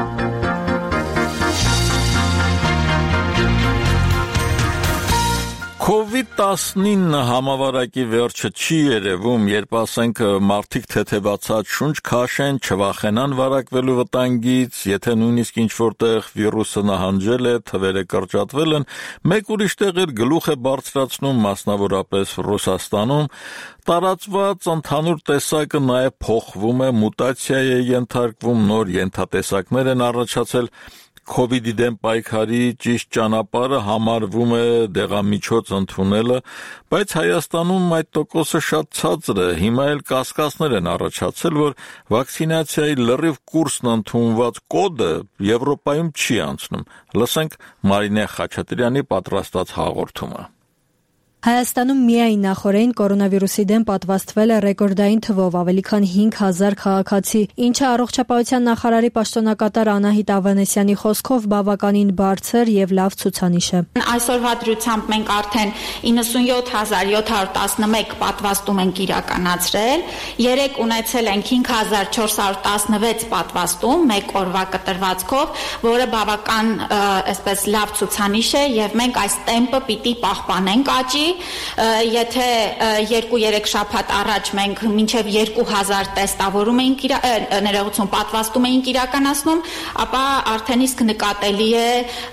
կովիդ տասնինը համավարակի վերջը չի երևում, երբ ասենք մարդիկ թեթևացած շունչ քաշեն, չվախենան վարակվելու վտանգից, եթե նույնիսկ ինչ-որտեղ վիրուսը նահանջել է, թվերը կրճատվել են, մեկ ուրիշ տեղեր գլուխ է բարձրացնում, մասնավորապես Ռուսաստանում, տարածված ընդհանուր տեսակը նաև փոխվում է, մուտացիա է ենթարկվում, նոր ենթատեսակներ են առաջացել։ Կովիդի դեմ պայքարի ճիշտ ճանապարհը համարվում է դեղամիջոց ընդունելը, բայց Հայաստանում այդ տոկոսը շատ ցածր է։ Հիմա էլ կասկածներ են առաջացել, որ վակցինացիայի լրիվ կուրսն ընդունված կոդը Եվրոպայում չի անցնում։ Լսենք Մարինե Խաչատրյանի պատրաստած հաղորդումը։ Հայաստանում միայն նախօրեին կորոնավիրուսի դեմ պատվաստվել է ռեկորդային թվով ավելի քան հինգ հազար քաղաքացի, ինչը առողջապահության նախարարի պաշտոնակատար Անահիտ Ավանեսյանի խոսքով բավականին բարձր եւ լավ ցուցանիշ է։ Այսօրվա դրությամբ մենք արդեն իննսունյոթ հազար յոթ հարյուր տասնմեկ պատվաստում ենք իրականացրել, երեք ունեցել ենք հինգ հազար չորս հարյուր տասնվեց պատվաստում մեկ օրվա կտրվածքով, որը բավական այսպես լավ ցուցանիշ է եւ մենք այս տեմպը պիտի պահպանենք աճի։ Եթե երկու-երեք շաբաթ առաջ մենք մինչև երկու հազար տեստավորում էինք ներողություն պատվաստում էինք իրականացնում, ապա արդեն իսկ նկատելի է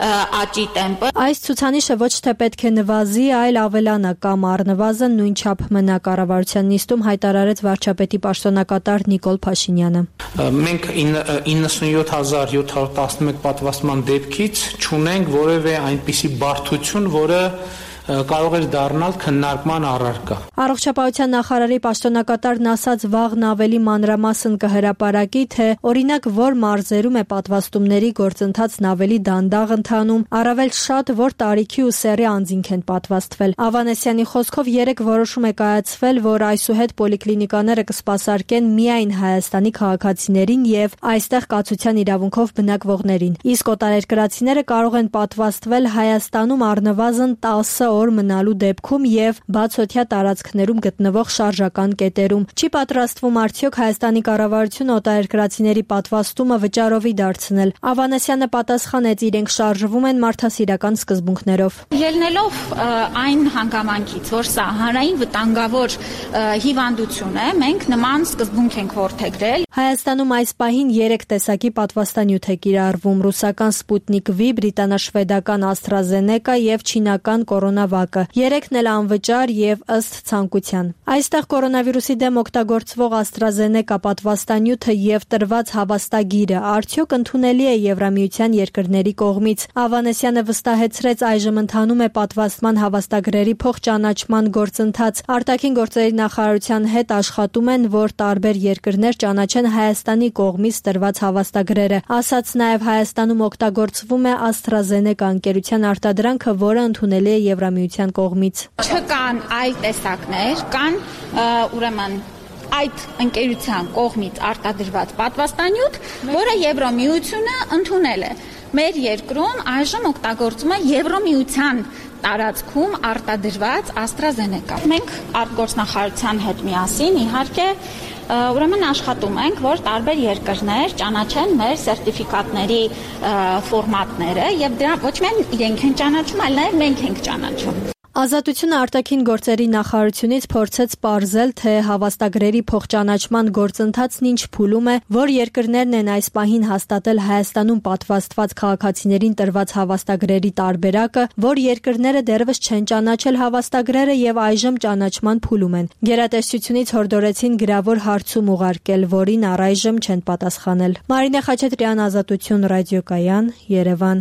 աճի տեմպը։ Այս ցուցանիշը ոչ թե պետք է նվազի, այլ ավելանա կամ առնվազն նույն չափ մնա, կառավարության նիստում հայտարարեց վարչապետի պաշտոնակատար Նիկոլ Փաշինյանը։ Մենք իննսունյոթ հազար յոթ հարյուր տասնմեկ պատվաստման դեպքից չունենք որևէ այնպիսի բարդություն, որը կարող էր դառնալ քննարկման առարկա։ Առողջապահության նախարարի պաշտոնակատարն ասաց վաղն ավելի մանրամասն կհրապարակի, թե օրինակ որ մարզերում է պատվաստումների գործընթացն ավելի դանդաղ ընթանում, առավել շատ որ տարիքի ու սեռի անձինք են պատվաստվել։ Ավանեսյանի խոսքով երեք որոշում է կայացվել, որ այսուհետ պոլիկլինիկաները կսպասարկեն միայն Հայաստանի քաղաքացիներին եւ այստեղ կացության իրավունքով բնակվողներին։ Իսկ օտարերկրացիները կարող են պատվաստվել Հայաստանում առնվազն տասը օր մնալու դեպքում եւ բացօթյա տարածքներում գտնվող շարժական կետերում։ Չի պատրաստվում արդյոք Հայաստանի կառավարությունը օտարերկրացիների պատվաստումը վճարովի դարձնել։ Ավանեսյանը պատասխանեց, իրենք շարժվում են մարդասիրական սկզբունքներով։ Ելնելով այն հանգամանքից, որ սա հանրային վտանգավոր հիվանդություն է, մենք նման սկզբունք ենք որդեգրել։ Հայաստանում այս պահին երեք տեսակի պատվաստանյութ է կիրառվում՝ ռուսական Սպուտնիկ V, բրիտանաշվեդական AstraZeneca եւ չինական կորոնավակը։ Երեքն էլ անվճար եւ ըստ ցանկության։ Այստեղ կորոնավիրուսի դեմ օգտագործվող AstraZeneca պատվաստանյութը եւ տրված հավաստագիրը արդյոք ընդունելի է Եվրամիության երկրների կողմից։ Ավանեսյանը վստահեցրեց, այժմ ընթանում է պատվաստման հավաստագրերի փոխճանաչման գործընթաց։ Արտաքին գործերի նախարարության հետ աշխատում են, որ տարբեր երկրներ ճանաչեն Հայաստանի կողմից տրված հավաստագրերը։ Ասաց նաև Հայաստանում օգտագործվում է AstraZeneca ընկերության արտադրանքը, որը ընդունելի է Եվրամիության կողմից։ Չկան այլ տեսակներ, կան ուրեմն այդ ընկերության կողմից արտադրված պատվաստանյութ, որը Եվրամիությունը ընդունել է։ Մեր երկրում այժմ օգտագործում է Եվրամիության տարածքում արտադրված AstraZeneca։ Մենք արտգործնախարարության հետ միասին իհարկե ուրեմն աշխատում ենք, որ տարբեր երկրներ ճանաչեն մեր սերտիֆիկատների ֆորմատները եւ դրա ոչ միայն իրենք են ճանաչում, այլ նաեւ մենք ենք ճանաչում։ Ազատությունը արտաքին գործերի նախարարությունից փորձեց պարզել, թե հավաստագրերի փոխճանաչման գործընթացն ինչ փուլում է, որ երկրներն են այս պահին հաստատել Հայաստանում պատվաստված քաղաքացիներին տրված հավաստագրերի տարբերակը, որ երկրները դեռևս չեն ճանաչել հավաստագրերը եւ այժմ ճանաչման փուլում են։ Գերատեսչությունից հորդորեցին գրավոր հարցում ուղարկել, որին առայժմ չեն պատասխանել։ Մարինե Խաչատրյան, Ազատություն ռադիոկայան, Երևան։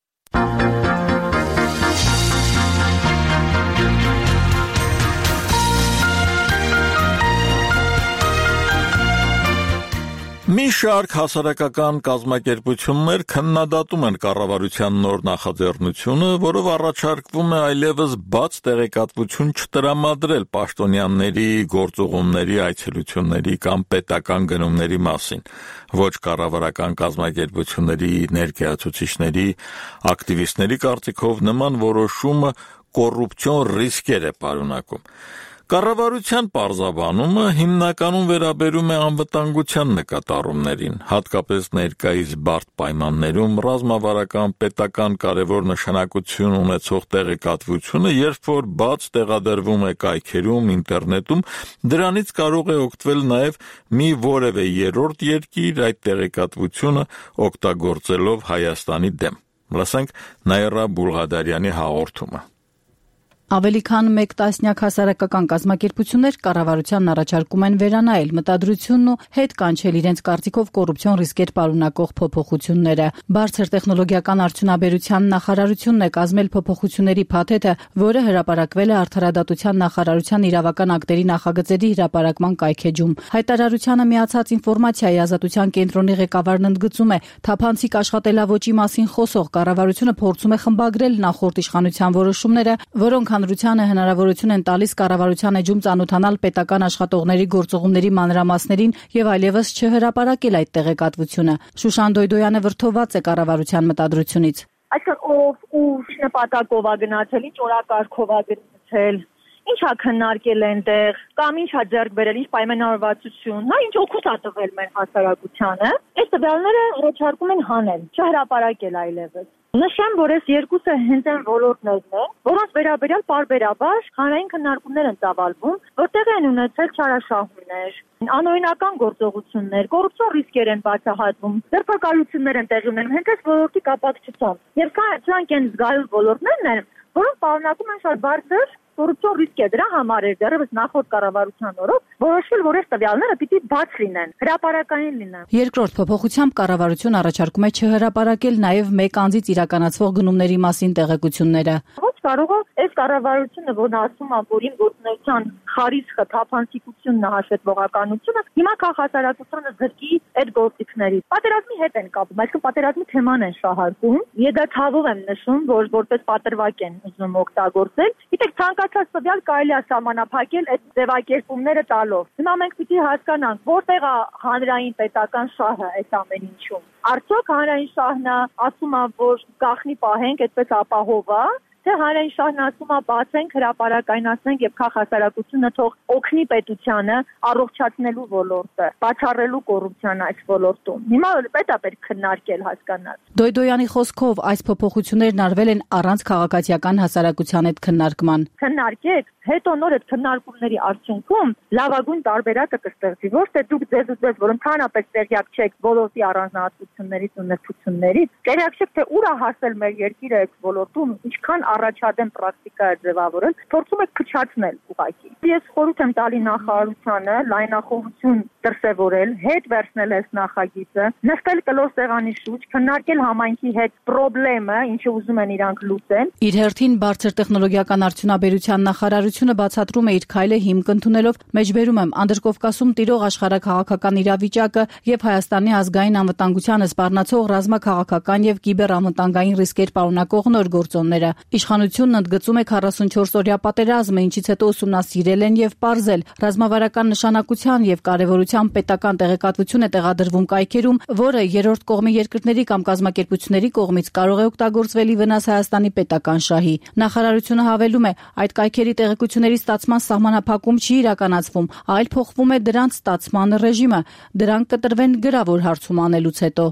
Մի շարք հասարակական կազմակերպություններ քննադատում են կառավարության նոր նախաձեռնությունը, որով առաջարկվում է այլևս բաց տեղեկատվություն չտրամադրել պաշտոնյաների գործուղումների, այցելությունների կամ պետական գնումների մասին, ոչ կառավարական կազմակերպությունների ներկայացուցիչների, ակտիվիստների կարծիքով նման որոշումը կոռուպցիոն ռիսկեր է պարունակում։ Կառավարության պարզաբանումը հիմնականում վերաբերում է անվտանգության նկատառումներին, հատկապես ներկայիս բարդ պայմաններում ռազմավարական պետական կարևոր նշանակություն ունեցող տեղեկատվությունը, երբ որ բաց տեղադրվում է կայքերում, ինտերնետում, դրանից կարող է օգտվել նաև մի որևէ երրորդ երկիր այդ տեղեկատվությունը օգտագործելով Հայաստանի դեմ։ Լսենք Նաիրա Բուլղադարյանի հաղորդումը։ Ավելի քան մեկ տասնյակ հասարակական կազմակերպություններ կառավարությանն առաջարկում են վերանայել մտադրությունն ու հետ կանչել իրենց կարծիքով կոռուպցիոն ռիսկեր պարունակող փոփոխությունները։ Բարձր տեխնոլոգիական արդյունաբերության նախարարությունն է կազմել փոփոխությունների փաթեթը, որը հրապարակվել է Արդարադատության նախարարության իրավական ակտերի նախագծերի հրապարակման կայքեջում։ Հայտարարությանը միացած ինֆորմացիայի ազատության կենտրոնի ղեկավարն ընդգծում է, թափանցիկ աշխատելավոճի մասին խոսող կառավարությունը փորձում է խմբագրել նախորդ իշխանության որոշումները, որոնք հանրությանը հնարավորություն են տալիս կառավարության էջում ծանոթանալ պետական աշխատողների գործողումների մանրամասներին եւ այլևս չհրապարակել այդ տեղեկատվությունը։ Շուշան Դոյդոյանը վրդոված է կառավարության մտադրությունից։ Այսօր ով ու նպատակով է գնացել, ինչ օրակարգով է գնացել, ինչ է քննարկել այնտեղ, կամ ինչ է ձեռք բերել, ինչ պայմանավորվածություն, հա, ինչ օգուտ է տվել մեր հասարակությանը։ Այս տվյալները առաջարկում են հանել, չհրապարակել այլևս։ Նշեմ, որ այս երկուսը հենց այն ոլորտներն են, որոնց վերաբերյալ պարբերաբար հանրային քննարկումներ են ծավալվում, որտեղ են ունեցել չարաշահումներ, անօրինական գործողություններ, կոռուպցիոն ռիսկեր են բացահայտվում, ձերբակալություններ են տեղի ունենում հենց այս ոլորտի կապակցությամբ։ Եվ սրանք այն զգայուն ոլորտներն են, որոնք պարունակում են շատ բարձր կոռուպցիոն ռիսկ է, դրա համար էր դեռևս նախորդ կառավարության օրոք որոշվել, որ այս տվյալները պիտի բաց լինեն, հրապարակային լինեն։ Երկրորդ փոփոխությամբ կառավարությունը առաջարկում է չհրապարակել նաև մեկ անձից իրականացվող գնումների մասին տեղեկությունները։ Ոչ կարող է այս կառավարությունը, որն ասում է, որ իմ գործունեության խարիսխը, թափանցիկությունն է հաշվետվողականությունը, հիմա քաղաքացիությանը զրկի այդ գործիքներից։ Պատերազմի հետ են կապում, այսինքն պատերազմի թեման են շահարկում։ Ես դա ցավով եմ նշում, որ որպես պատրվակ են ուզում օգտագործել։ Գիտեք, ցանկացած տվյալ կարելի է սահմանափակել այդ ձևակերպումները տալով։ Հիմա մենք պիտի հասկանանք, որտեղ է հանրային պետական շահը այս ամեն ինչում։ Արդյոք հանրային շահն ասում է, որ գախնի պահենք, այդպես ապահով է, թե հանրային շահն ասում է բացենք, հրապարակայնացնենք եւ քաղաքասարակությունը թող օգնի պետությանը առողջացնելու ոլորտը, բացառելու կոռուպցիան այս ոլորտում։ Հիմա պետք է պետք քննարկել, հասկանալ։ Դոյդոյանի խոսքով այս փոփոխություններն արվել են առանց քաղաքացիական հասարակության հետ քննարկման։ Քննարկեք, հետո նոր այդ քննարկումների արդյունքում լավագույն տարբերակը կստեղծի, ոչ թե դուք ձեզ ու ձեզ, որ ընդհանրապես տեղյակ չեք ոլորտի առանձնահատկություններից ու նրբություններից, տեղյակ չեք, թե ուր է հասել մեր երկիրը այս ոլորտում, ինչքան առաջադեմ պրակտիկա է ձևավորել, փորձում եք փչացնել ուղղակի։ Ես խորհուրդ եմ տալի նախարարությանը լայնախոհություն դրսևորել, հետ վերցնել այս նախագիծը, նստել կլոր սեղանի շուրջ, քննարկել համայնքի հետ խնդրեմը, ինչը ուզում են իրանք լուծեն։ Իր հերթին բարձր տեխնոլոգիական արդյունաբերության նախարարությունը բացատրում է իր քայլը հիմք ընդունելով, մեջբերում եմ Անդրկովկասում տիրող աշխարհաքաղաքական իրավիճակը եւ Հայաստանի ազգային անվտանգությանը սպառնացող ռազմաքաղաքական եւ կիբերանվտանգային ռիսկեր պարունակող նոր գործոնները։ Իշխանությունն ընդգծում է քառասունչորս օրյա պատերազմը, ինչից հետո ուսումնասիրել են եւ պարզել ռազմավարական նշանակության եւ կարեւորության պետական տեղեկատվություն է տեղադրվում կայքերում, որը երրորդ կողմի երկրների կամ կազմակերպությունների կողմից կարող է օգտագործվել ի վնաս Հայաստանի պետական շահի։ Նախարարությունը հավելում է, այդ կայքերի տեղեկությունների ստացման սահմանափակում չի իրականացվում, այլ փոխվում է դրանց ստացման ռեժիմը։ Դրանք կտրվեն գրավոր հարցում անելուց հետո։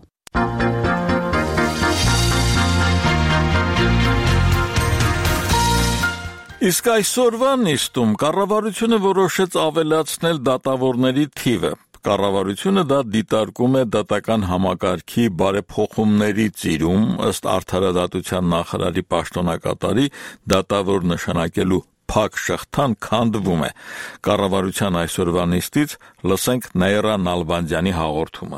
Իսկ այսօրվա նիստում կառավարությունը որոշեց ավելացնել դատավորների թիվը։ Կառավարությունը դա դիտարկում է դատական համակարգի բարեփոխումների ծիրում, ըստ Արդարադատության նախարարի պաշտոնակատարի դատավոր նշանակելու փակ շղթան քանդվում է։ Կառավարության այսօրվա նիստից լսենք Նաիրա Նալբանդյանի հաղորդումը։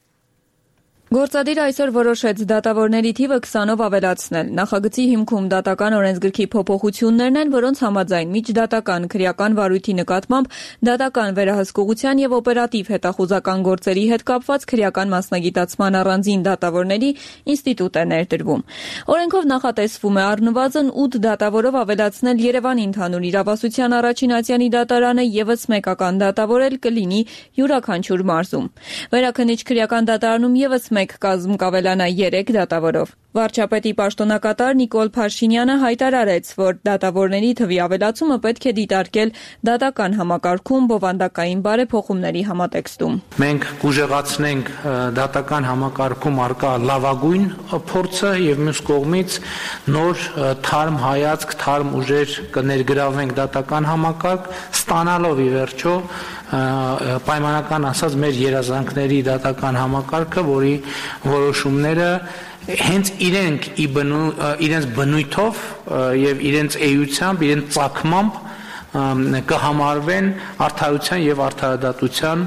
Գործադիրը այսօր որոշեց դատավորների թիվը քսանով ավելացնել։ Նախագծի հիմքում դատական օրենսգրքի փոփոխություններն են, որոնց համաձայն միջդատական քրեական վարույթի նկատմամբ դատական վերահսկողության եւ օպերատիվ հետախուզական գործերի հետ կապված քրեական մասնագիտացման առանձին դատավորների ինստիտուտ է ներդրվում։ Օրենքով նախատեսվում է առնվազն ութ դատավորով ավելացնել Երևանի ընդհանուր իրավասության առաջին ատյանի դատարանը եւս մեկական դատավորել կլինի յուրաքանչյուր մարզում։ Վերաքննիչ քրեական դատարանում եւս մեկ կազմ կավելանա երեք դատավորով։ Վարչապետի պաշտոնակատար Նիկոլ Փաշինյանը հայտարարեց, որ դատավորների թվի ավելացումը պետք է դիտարկել դատական համակարգում բովանդակային բարեփոխումների համատեքստում։ Մենք կուժեղացնենք դատական համակարգում արկա լավագույն փորձը եւ մյուս կողմից նոր թարմ հայացք, թարմ ուժեր կներգրավենք դատական համակարգ, ստանալով ի վերջո պայմանական ասած մեր երազանքների դատական համակարգը, որի որոշումները հենց իրենք իրենց բնույթով եւ իրենց էությամբ, իրենց ծագմամբ կհամարվեն արդարության եւ արդարադատության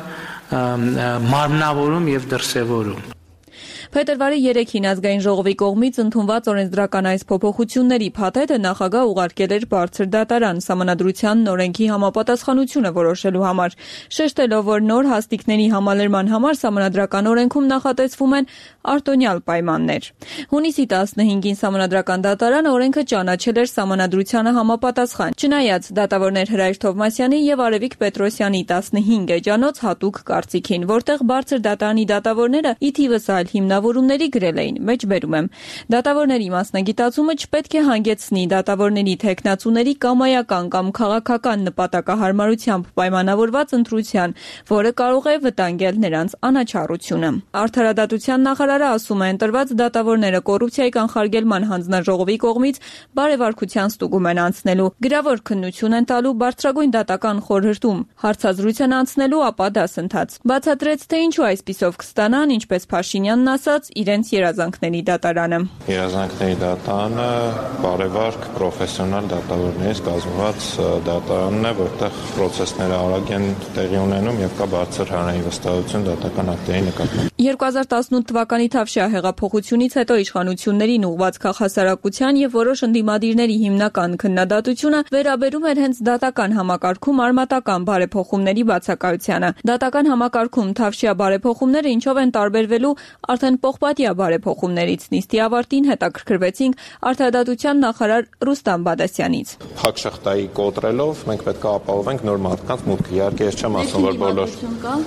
մարմնավորում եւ դրսեւորում։ Փետրվարի երեքին ազգային ժողովի կողմից ընդունված օրենսդրական այս փոփոխությունների փաթեթը նախագահ ուղարկել էր բարձր դատարան Սահմանադրության օրենքի համապատասխանությունը որոշելու համար, շեշտելով, որ նոր հաստիկների համալրման համար Սահմանադրական օրենքում նախատեսվում են արտոնյալ պայմաններ։ Հունիսի տասնհինգին Սահմանադրական դատարանը օրենքը ճանաչել էր Սահմանադրությանը համապատասխան, չնայած դատավորներ Հրայր Թովմասյանի եւ Արևիկ Պետրոսյանի տասնհինգ էջանոց հատուկ կարծիքին, որտեղ բարձր դատարանի դատավորները ի թիվս այլ հիմնավորումների գրել էին, մեջբերում եմ։ Դատավորների մասնագիտացումը չպետք է հանգեցնի դատավորների թեկնածուների կամայական կամ քաղաքական նպատակահարմարությամբ պայմանավորված ընտրության, որը կարող է վտանգել նրանց անաչառությունը։ Արդարադատության նախարարը ասում է, ընտրված դատավորները կոռուպցիայի կանխարգելման հանձնաժողովի կողմից բարեվարքության ստուգում են անցնելու, գրավոր քննություն են տալու բարձրագույն դատական խորհրդում, հարցազրույց են անցնելու, ապա դասընթաց։ Բացատրեց, թե ինչու այսպիսով կստանան, ինչպես Փաշինյանն ասաց, իրենց երազանքների դատարանը։ Երազանքների դատարանը բարևարք պրոֆեսիոնալ դատավորներից կազմված դատարանն է, որտեղ պրոցեսները արագ են տեղի ունենում եւ կա բարձր հանրային վստահություն դատական ակտերի նկատմամբ։ երկու հազար տասնութ թվականի Թավշյա հեղափոխությունից հետո իշխանություններին ուղղված քաղաքասարակության եւ որոշ ընդդիմադիրների հիմնական քննադատությունը վերաբերում էր հենց դատական համակարգում արմատական բարեփոխումների բացակայությանը։ Դատական համակարգում Թավշյա բարեփոխումները ինչով են տարբերվելու արդեն պողպատյա բարեփոխումներից նիստի ավարտին հետաքրքրվեցինք Արդարադատության նախարար Ռուստամ Բադասյանից։ Փակ շղթայի կոտրելով մենք պետք է ապահովենք նոր մարդկանց մուտքը։ Իհարկե, ես չեմ ասում, որ բոլոր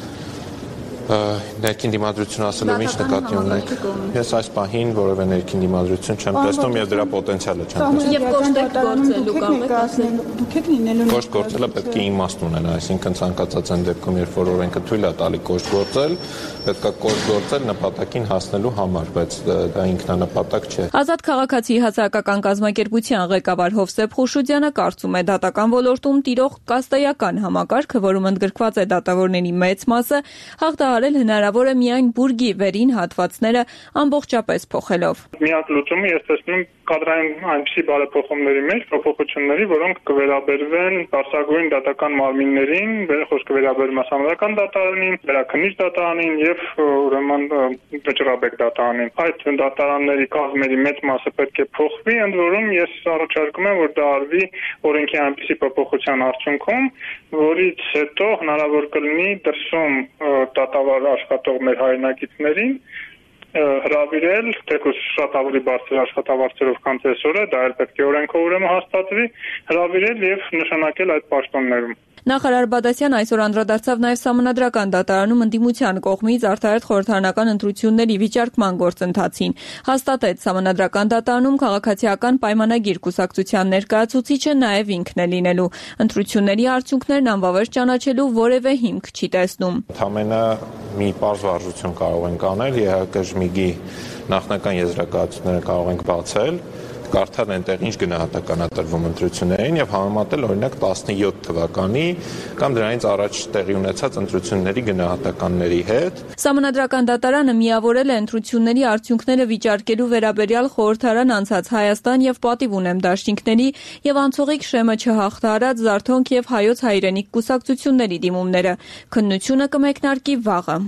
ներքին դիմադրություն ասելով ինչ նկատի ունենք։ Ես այս պահին որևէ ներքին դիմադրություն չեմ տեսնում եւ դրա պոտենցիալը չեմ տեսնում։ Եվ կոշտ գործելու կամ դուք եք լինելու կոշտ գործելը պետք է իմաստ ունենա, այսինքն ցանկացած այն դեպքում, երբ որ օրենքը թույլ է տալի կոշտ գործել, պետք է կոշտ գործել նպատակին հասնելու համար, բայց դա ինքնանպատակ չէ։ Ազատ քաղաքացի հասարակական կազմակերպության ղեկավար Հովսեփ Խուշուդյանը կարծում է, դատական ոլորտում տիրող կաստայական համակարգը, որում ընդգրկված է դատավորների մեծ մասը, հաղթահարել հնարավոր է միայն բուրգի վերին հատվածները ամբողջապես փոխելով։ Միակ լուծումը ես տեսնում կադրային այնպիսի բարեփոխումների մեջ, փոփոխությունների, որոնք կվերաբերվեն բարձրագույն դատական մարմիններին, խոսքը վերաբերում է Սահմանադրական դատարանին, վերաքննիչ դատարանին եւ ուրեմն վճռաբեկ դատարանին։ Այդ դատարանների կազմերի մեծ մասը պետք է փոխվի, ընդ որում ես առաջարկում եմ, որ դա արվի օրենքի այնպիսի փոփոխության արդյունքում, որից հետո հնարավոր կլինի դրսում դատավար աշխատող մեր հայրենակիցներին հրավիրել, թեկուզ շատ ավելի բարձր աշխատավարձերով քան այսօրը, դա էլ պետք է օրենքով ուրեմն հաստատվի, հրավիրել եւ նշանակել այդ պաշտոններում։ Նախարար Բադասյանը այսօր անդրադարձավ նաև Սահմանադրական դատարանում ընդդիմության կողմից արտահերթ խորհրդարանական ընտրությունների վիճարկման գործընթացին։ Հաստատեց Սահմանադրական դատարանում քաղաքացիական պայմանագիր կուսակցության ներկայացուցիչը նաև ինքն է լինելու։ Ընտրությունների արդյունքներն անվավեր ճանաչելու որևէ հիմք չի տեսնում։ Ընդամենը մի պարզ վարժություն կարող ենք անել, ԵՀԿ ժմիգի նախնական եզրակացությունները կարող ենք բացել, կարդալ այնտեղ ինչ գնահատականատրվում ընտրություններին եւ համեմատել օրինակ տասնյոթ թվականի կամ դրանից առաջ տեղի ունեցած ընտրությունների գնահատականների հետ։ Սահմանադրական դատարանը միավորել է ընտրությունների արդյունքները վիճարկելու վերաբերյալ խորհրդարան անցած Հայաստան եւ Պատիվ ունեմ դաշինքների եւ անցողիկ շեմը չհաղթահարած Զարթոնք եւ Հայոց հայրենիք կուսակցությունների դիմումները։ Քննությունը կմեկնարկի վաղը։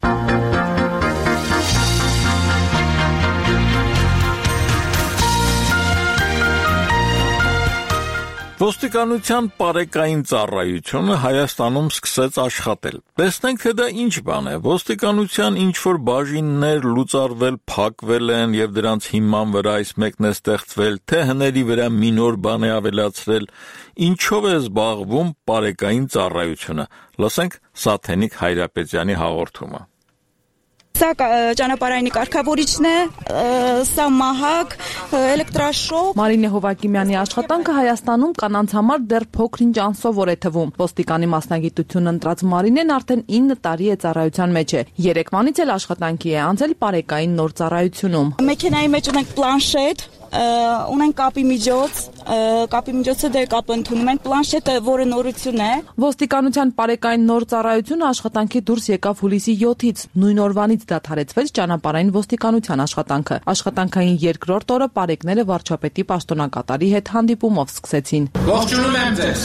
Ոստիկանության պարեկային ծառայությունը Հայաստանում սկսեց աշխատել։ Տեսնենք, թե դա ինչ բան է։ Ոստիկանության ինչ-որ բաժիններ լուծարվել, փակվել են եւ դրանց հիման վրա այս մեկն է ստեղծվել, թե հների վրա մի նոր բան է ավելացրել։ Ինչով է զբաղվում պարեկային ծառայությունը։ Լսենք Սաթենիկ Հայրապետյանի հաղորդումը։ Սա ճանապարհային կարգավորիչն է, սա մահակ, էլեկտրաշոկ։ Մարինե Հովակիմյանի աշխատանքը Հայաստանում կանանց համար դեռ փոքր-ինչ անսովոր է թվում։ Ոստիկանի մասնագիտություն ընտրած Մարինեն արդեն ինը տարի է ծառայության մեջ է։ Երեքմանից էլ աշխատանքի է անցել պարեկային նոր ծառայությունում։ Մեքենայի մեջ ունենք պլանշետ, ունենք կապի միջոց, կապի միջոցը դե կապ ընդունում ենք, պլանշետը, որը նորություն է։ Ոստիկանության պարեկային նոր ծառայությունը աշխատանքի դուրս եկավ հուլիսի յոթից, նույն օրվանից դադարեցվեց ճանապարհային ոստիկանության աշխատանքը։ Աշխատանքային երկրորդ օրը պարեկները վարչապետի պաշտոնակատարի հետ հանդիպումով սկսեցին։ Ողջունում եմ ձեզ։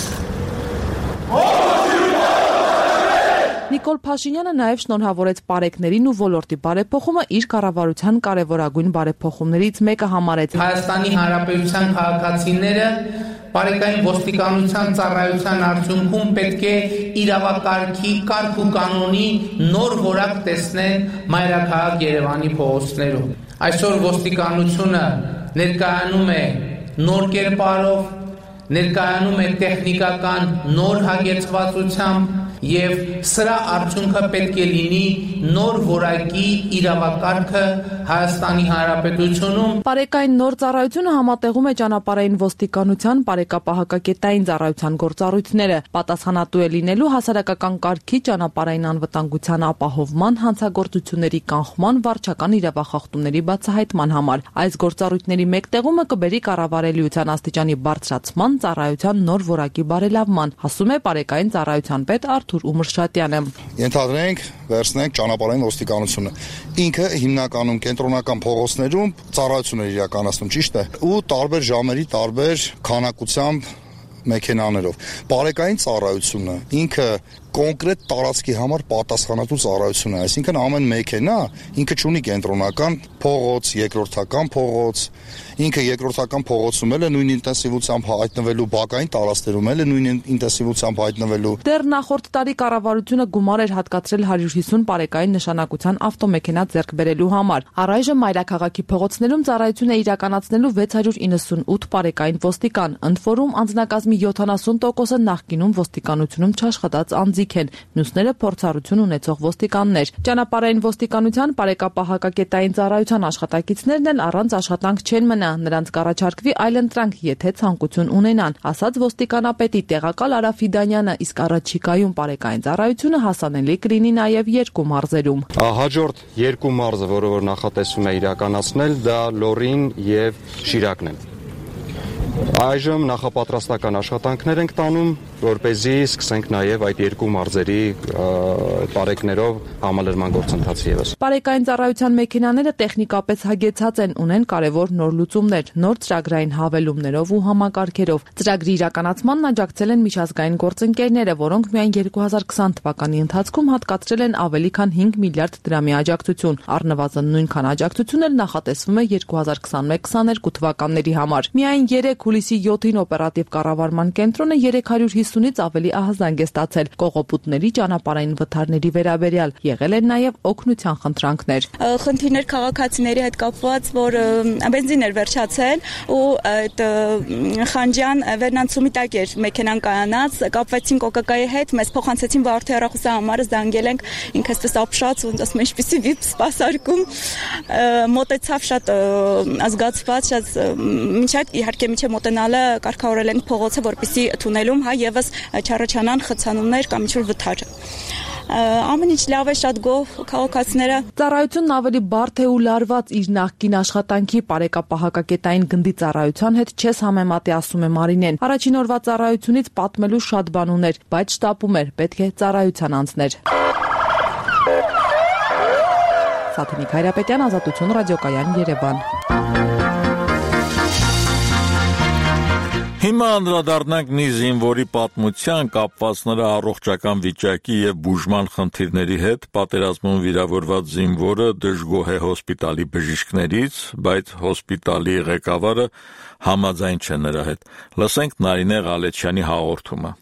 Նիկոլ Փաշինյանը նաև շնորհավորեց պարեկներին ու ոլորտի բարեփոխումը իր կառավարության կարևորագույն բարեփոխումներից մեկը համարեց։ Հայաստանի Հանրապետության քաղաքացիները պարեկային ոստիկանության ծառայության արդյունքում պետք է իրավակարգի կարգ ու կանոնի նոր որակ տեսնեն մայրաքաղաք Երևանի փողոցներում։ Այսօր ոստիկանությունը ներկայանում է նոր կերպարով, ներկայանում է տեխնիկական նոր հագեցվածությամբ եւ սրա արդյունքը պետք է լինի նոր որակի իրավակարգը Հայաստանի Հանրապետությունում։ Պարեկային նոր ծառայությունը համատեղում է ճանապարհային ոստիկանության պարեկապահակակետային ծառայության գործառույթները, պատասխանատու է լինելու հասարակական կարգի ճանապարհային անվտանգության ապահովման, հանցագործությունների կանխման, վարչական իրավախախտումների բացահայտման համար։ Այս գործառույթների մեկտեղումը կբերի կառավարելիության աստիճանի բարձրացման, ծառայության նոր որակի բարելավման, ասում է պարեկային ծառայության պետ Արթուր Ումրշատյանը։ Ենթադրենք, վերցնենք ճանապարհային ոստիկանությունը։ Ինքը հիմնականում կենտրոնական փողոցներում ծառայություններ իրականացնում, ճիշտ է, ու տարբեր ժամերի, տարբեր քանակությամբ մեքենաներով։ Պարեկային ծառայությունը ինքը կոնկրետ տարածքի համար պատասխանատու ծառայություն է, այսինքն ամեն մեքենա ինքը ունի կենտրոնական փողոց, երկրորդական փողոց, ինքը երկրորդական փողոցում էլ է նույն ինտենսիվությամբ հայտնվելու, բակային տարածքներում էլ է նույն ինտենսիվությամբ հայտնվելու։ Դեռ նախորդ տարի կառավարությունը գումար էր հատկացրել հարյուր հիսուն պարեկային նշանակության ավտոմեքենա ձեռք բերելու համար։ Առայժմ մայրաքաղաքի փողոցներում ծառայություն է իրականացնելու վեց հարյուր իննսունութ պարեկային ոստիկան, ընդ որում անձնակազմի յոթանասուն տոկոսը նախկինում ոստիկանությունում չաշխատած անձիկ են, մյուսները փորձառություն ունեցող ոստիկաններ։ Ճանապարհային ոստիկանության պարեկապահակակետային ծառայության աշխատակիցներն էլ առանց աշխատանք չեն մնա, նրանց կառաջարկվի այլընտրանք, եթե ցանկություն ունենան, ասաց ոստիկանապետի տեղակալ Արա Ֆիդանյանը, իսկ առաջիկայում պարեկային ծառայությունը հասանելի կլինի նաև երկու մարզերում։ Հաջորդ երկու մարզը, որը որ նախատեսվում է իրականացնել, դա Լոռին եւ Շիրակն են։ Այժմ նախապատրաստական աշխատանքներ ենք տանում, որպեսզի սկսենք նաև այդ երկու մարզերի պարեկներով համալրման գործընթացը ևս։ Պարեկային ծառայության մեքենաները տեխնիկապես հագեցած են, ունեն կարևոր նոր լուծումներ, նոր ծրագրային հավելումներով ու համակարգերով։ Ծրագրի իրականացմանն աջակցել են միջազգային գործընկերները, որոնք միայն երկու հազար քսան թվականի ընթացքում հատկացրել են ավելի քան հինգ միլիարդ դրամի աջակցություն։ Առնվազն նույնքան աջակցություն էլ նախատեսվում է երկու հազար քսանմեկ քսաներկու թվականների համար։ Միայն երեք հուլիսի յոթին օպերատիվ կառավարման կենտրոնը երեք հարյուր հիսունից ավելի ահազանգ է ստացել կողոպուտների ճանապարհային վթարների վերաբերյալ։ Եղել են նաև օգնության խնդրանքներ։ Խնդիրներ քաղաքացիների հետ կապված, որ բենզին էր վերջացել ու այդ Խանջյան վերնանցումի տակ էր մեքենան կայանած, կապվեցին կոկակայի հետ, մեզ փոխանցեցին վարորդի հեռախոսահամարը, զանգել ենք, ինքը էստես ապշած ու ասում եմ, ինչպեսի վիպ սպասարկում, մոտեցավ շատ ազգացված, շատ մինչև իհարկե մինչև մոտենալը կարգավորել ենք փողոցը, որպեսզի թունելում հա եւս չառաջանան խցանումներ կամ ինչ-որ վթար։ ամեն ինչ լավ է, շատ գոհ քաղաքացիները։ Ծառայությունն ավելի բարդ է ու լարված իր նախկին աշխատանքի բարեկապահակակետային գնդի ծառայության հետ չես համեմատի, ասում է Մարինեն։ Առաջին օրվա ծառայությունից պատմելու շատ բան ուներ, բայց շտապում էր, պետք է ծառայության անցներ։ Սաթենիկ Հայրապետյան, Ազատություն, ռադիոկայան, Երևան։ Հիմա անդրադառնանք մի զինվորի պատմության կապված նրա առողջական վիճակի եւ բուժման խնդիրների հետ։ Պատերազմում վիրավորված զինվորը դժգոհ է հոսպիտալի բժիշկներից, բայց հոսպիտալի ղեկավարը համաձայն չէ նրա հետ։ Լսենք Նարինե Ղալեչյանի հաղորդումը։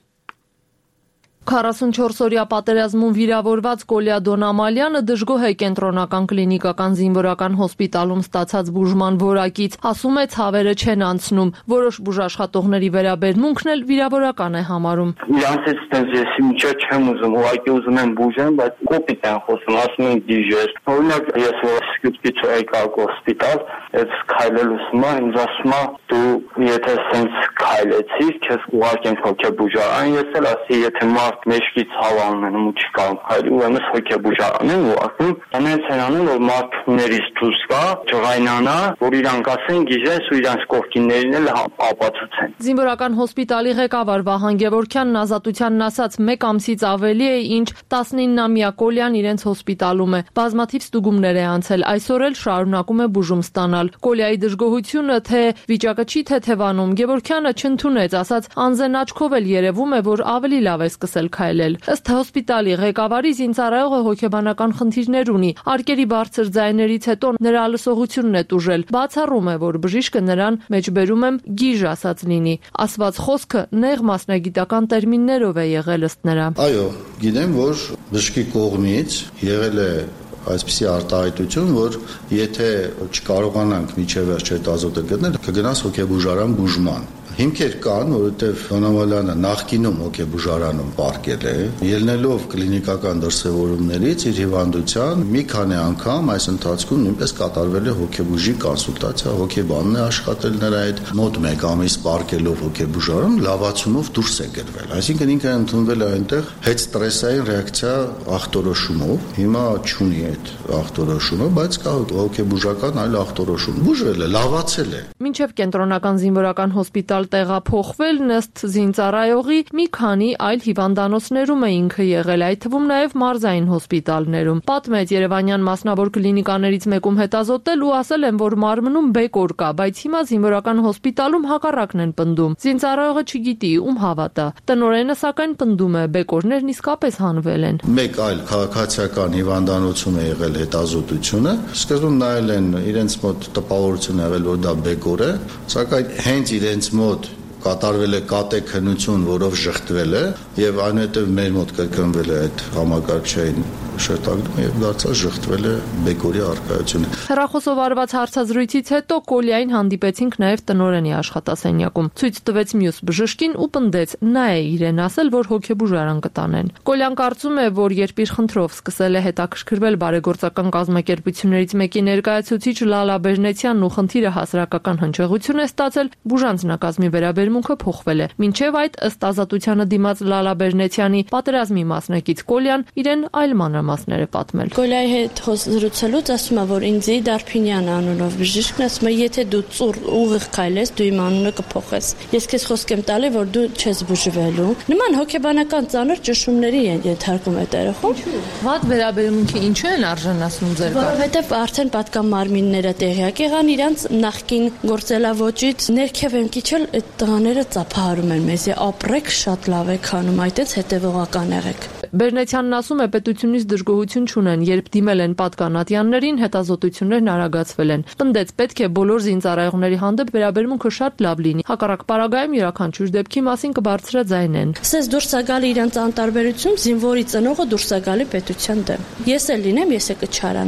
քառասունչորս-օրյա պատերազմում վիրավորված Կոլյա Դոնամալյանը դժգոհ է կենտրոնական կլինիկական զինվորական հոսպիտալում ստացած բուժման որակից, ասում է ցավերը չեն անցնում, որոշ բուժաշխատողների վերաբերմունքն էլ վիրավորական է համարում։ Իրանցից տենց ես ինչա չեմ ուզում, ուղղակի ուզում եմ բուժեմ, բայց կոպիտ են խոսում, ասում են դիժեստ։ Օրինակ ես որ սկյուտից եկա հոսպիտալ, այս քայլելուց հիմա ինձ ասում է դու եթե սենց քայլեցիր, քեզ ուղարկենք հոգեբուժարան, ես էլ ասի եթե մեջքից հավանում են ու չի կարող քայլել, ուրեմն հոգեբուժարան են ուղարկում։ Անենց են անում, որ մարդուներից դուրս գա, ջղայնանա, որ իրանք ասեն գիժես ու իրանք կողքիններին էլ ապացուցեն։ Զինվորական հոսպիտալի ղեկավար Վահան Գևորգյանն Ազատությանն ասաց, մեկ ամսից ավելի է, ինչ տասնիննամյա Կոլյան իրենց հոսպիտալում է։ Բազմաթիվ ստուգումներ է անցել, այսօր էլ շարունակում է բուժում ստանալ։ Կոլյայի դժգոհությունը, թե վիճակը չի թեթևանում, Գևորգյանը չընդունեց, ասաց անզեն աչքով էլ երևում է, որ ավելի լավ է սկսել քայլել։ Ըստ հոսպիտալի ղեկավարի զինծառայողը հոգեբանական խնդիրներ ունի։ Արկերի բարձր ձայներից հետո նրա լսողությունն է տուժել։ Բացառում է, որ բժիշկը նրան մեջբերում եմ գիժ ասած լինի։ Ասված խոսքը նեղ մասնագիտական տերմիններով է եղել ըստ նրա։ Այո, գիտեմ, որ բժշկի կողմից եղել է այսպիսի արտահայտություն, որ եթե չկարողանանք միջև վերջ հետազոտը գտնել, կգնաս հոգեբուժարան բուժման։ Հիմքեր կան, որովհետև Դոնամալյանը նախկինում հոգեբուժարանում պարկել է, ելնելով կլինիկական դրսևորումներից իր հիվանդության մի քանի անգամ այս ընթացքում նույնպես կատարվել է հոգեբուժի կոնսուլտացիա, հոգեբանն է աշխատել նրա հետ, մոտ մեկ ամիս պարկելով հոգեբուժարանում լավացումով դուրս է գրվել։ Այսինքն ինքը ընդունվել է այնտեղ հետ ստրեսային ռեակցիա ախտորոշումով, հիմա չունի այդ ախտորոշումը, բայց կա հոգեբուժական այլ ախտորոշում։ Բուժվել է, լավացել է։ Մինչև կենտրոնական զինվորական հոսպիտալ տեղափոխվել ըստ զինծառայողի մի քանի այլ հիվանդանոցներում է ինքը եղել, այդ թվում նաև մարզային հոսպիտալներում։ Պատմեց Երևանյան մասնավոր կլինիկաներից մեկում հետազոտել ու ասել են, որ մարմնում բեկոր կա, բայց հիմա զինվորական հոսպիտալում հակառակն են պնդում։ Զինծառայողը չգիտի ում հավատա։ Տնօրենը սակայն պնդում է բեկորներն իսկապես հանվել են։ Մեկ այլ քաղաքացիական հիվանդանոցում է եղել հետազոտությունը, սկզբում նայել են իրենց մոտ տպավորություն եղել, որ դա բեկոր է, սակայն հենց իրենց մոտ կատարվել է կատե քննություն, որով շղթվել է, եւ այնուհետեւ մեր մոտ կրկնվել է այդ համակարգչային շերտագրումը եւ դարձած շղթվել է բեկորի առկայությունը։ Հեռախոսով արված հարցազրույցից հետո Կոլյային հանդիպեցինք նաեւ տնօրենի աշխատասենյակում։ Ցույց տվեց մյուս բժշկին ու պնդեց, նա է իրեն ասել, որ հոգեբուժարան կտանեն։ Կոլյան կարծում է, որ երբ իր խնդրով սկսել է հետաքրքրվել բարեգործական կազմակերպություններից մեկի ներկայացուցիչ Լալա Բեժնեցյանն ու խնդիրը հասարակական հնչեղություն է ստացել, բուժանձնակազմի վերաբերմունքը փոխվել է։ Մինչև այդ ըստ Ազատությանը դիմաց Լալա Բեժնեցյանի պատերազմի մասնակից Կոլյան իրեն այլ մանրամասներ է պատմել։ Կոլյայի հետ խոսելուց ասում է, որ ինձ Դարփինյան անունով բժիշկն ասում է, եթե դու ծուռ ուղիղ քայլես, դու իմ անունը կփոխես։ Ես քեզ խոսք եմ տալի, որ դու չես բուժվելու։ Նման հոգեբանական ծանր ճնշումների են ենթարկում այդ երեխան։ Վատ վերաբերմունքի ինչու են արժանացնում ձեր կողմից։ Որովհետև արդեն պատկան մարմինները տեղյակ եղան իրանց նախկին գործելավոճից ներքև եմ քիչել այդ տղաները ծափահարում են մեզ։ Ապրեք, շատ լավ եք անում, այդպես հետևողական եղեք։ Բերնեցյանն ասում է, պետությունից դժգոհություն չունեն, երբ դիմել են պատկանատյաններին, հետազոտություններն արագացվել են։ Պնդեց, պետք է բոլոր զինծառայողների հանդեպ վերաբերմունքը շատ լավ լինի։ Հակառակ պարագայում յուրաքանչյուր դեպքի մասին կբարձրաձայնեն։ Սես դուրս է գալի իրանց անտարբերություն, զինվորի ծնողը դուրս է գալի պետության դեմ։ Ես էլ լինեմ, ես է կչարանամ։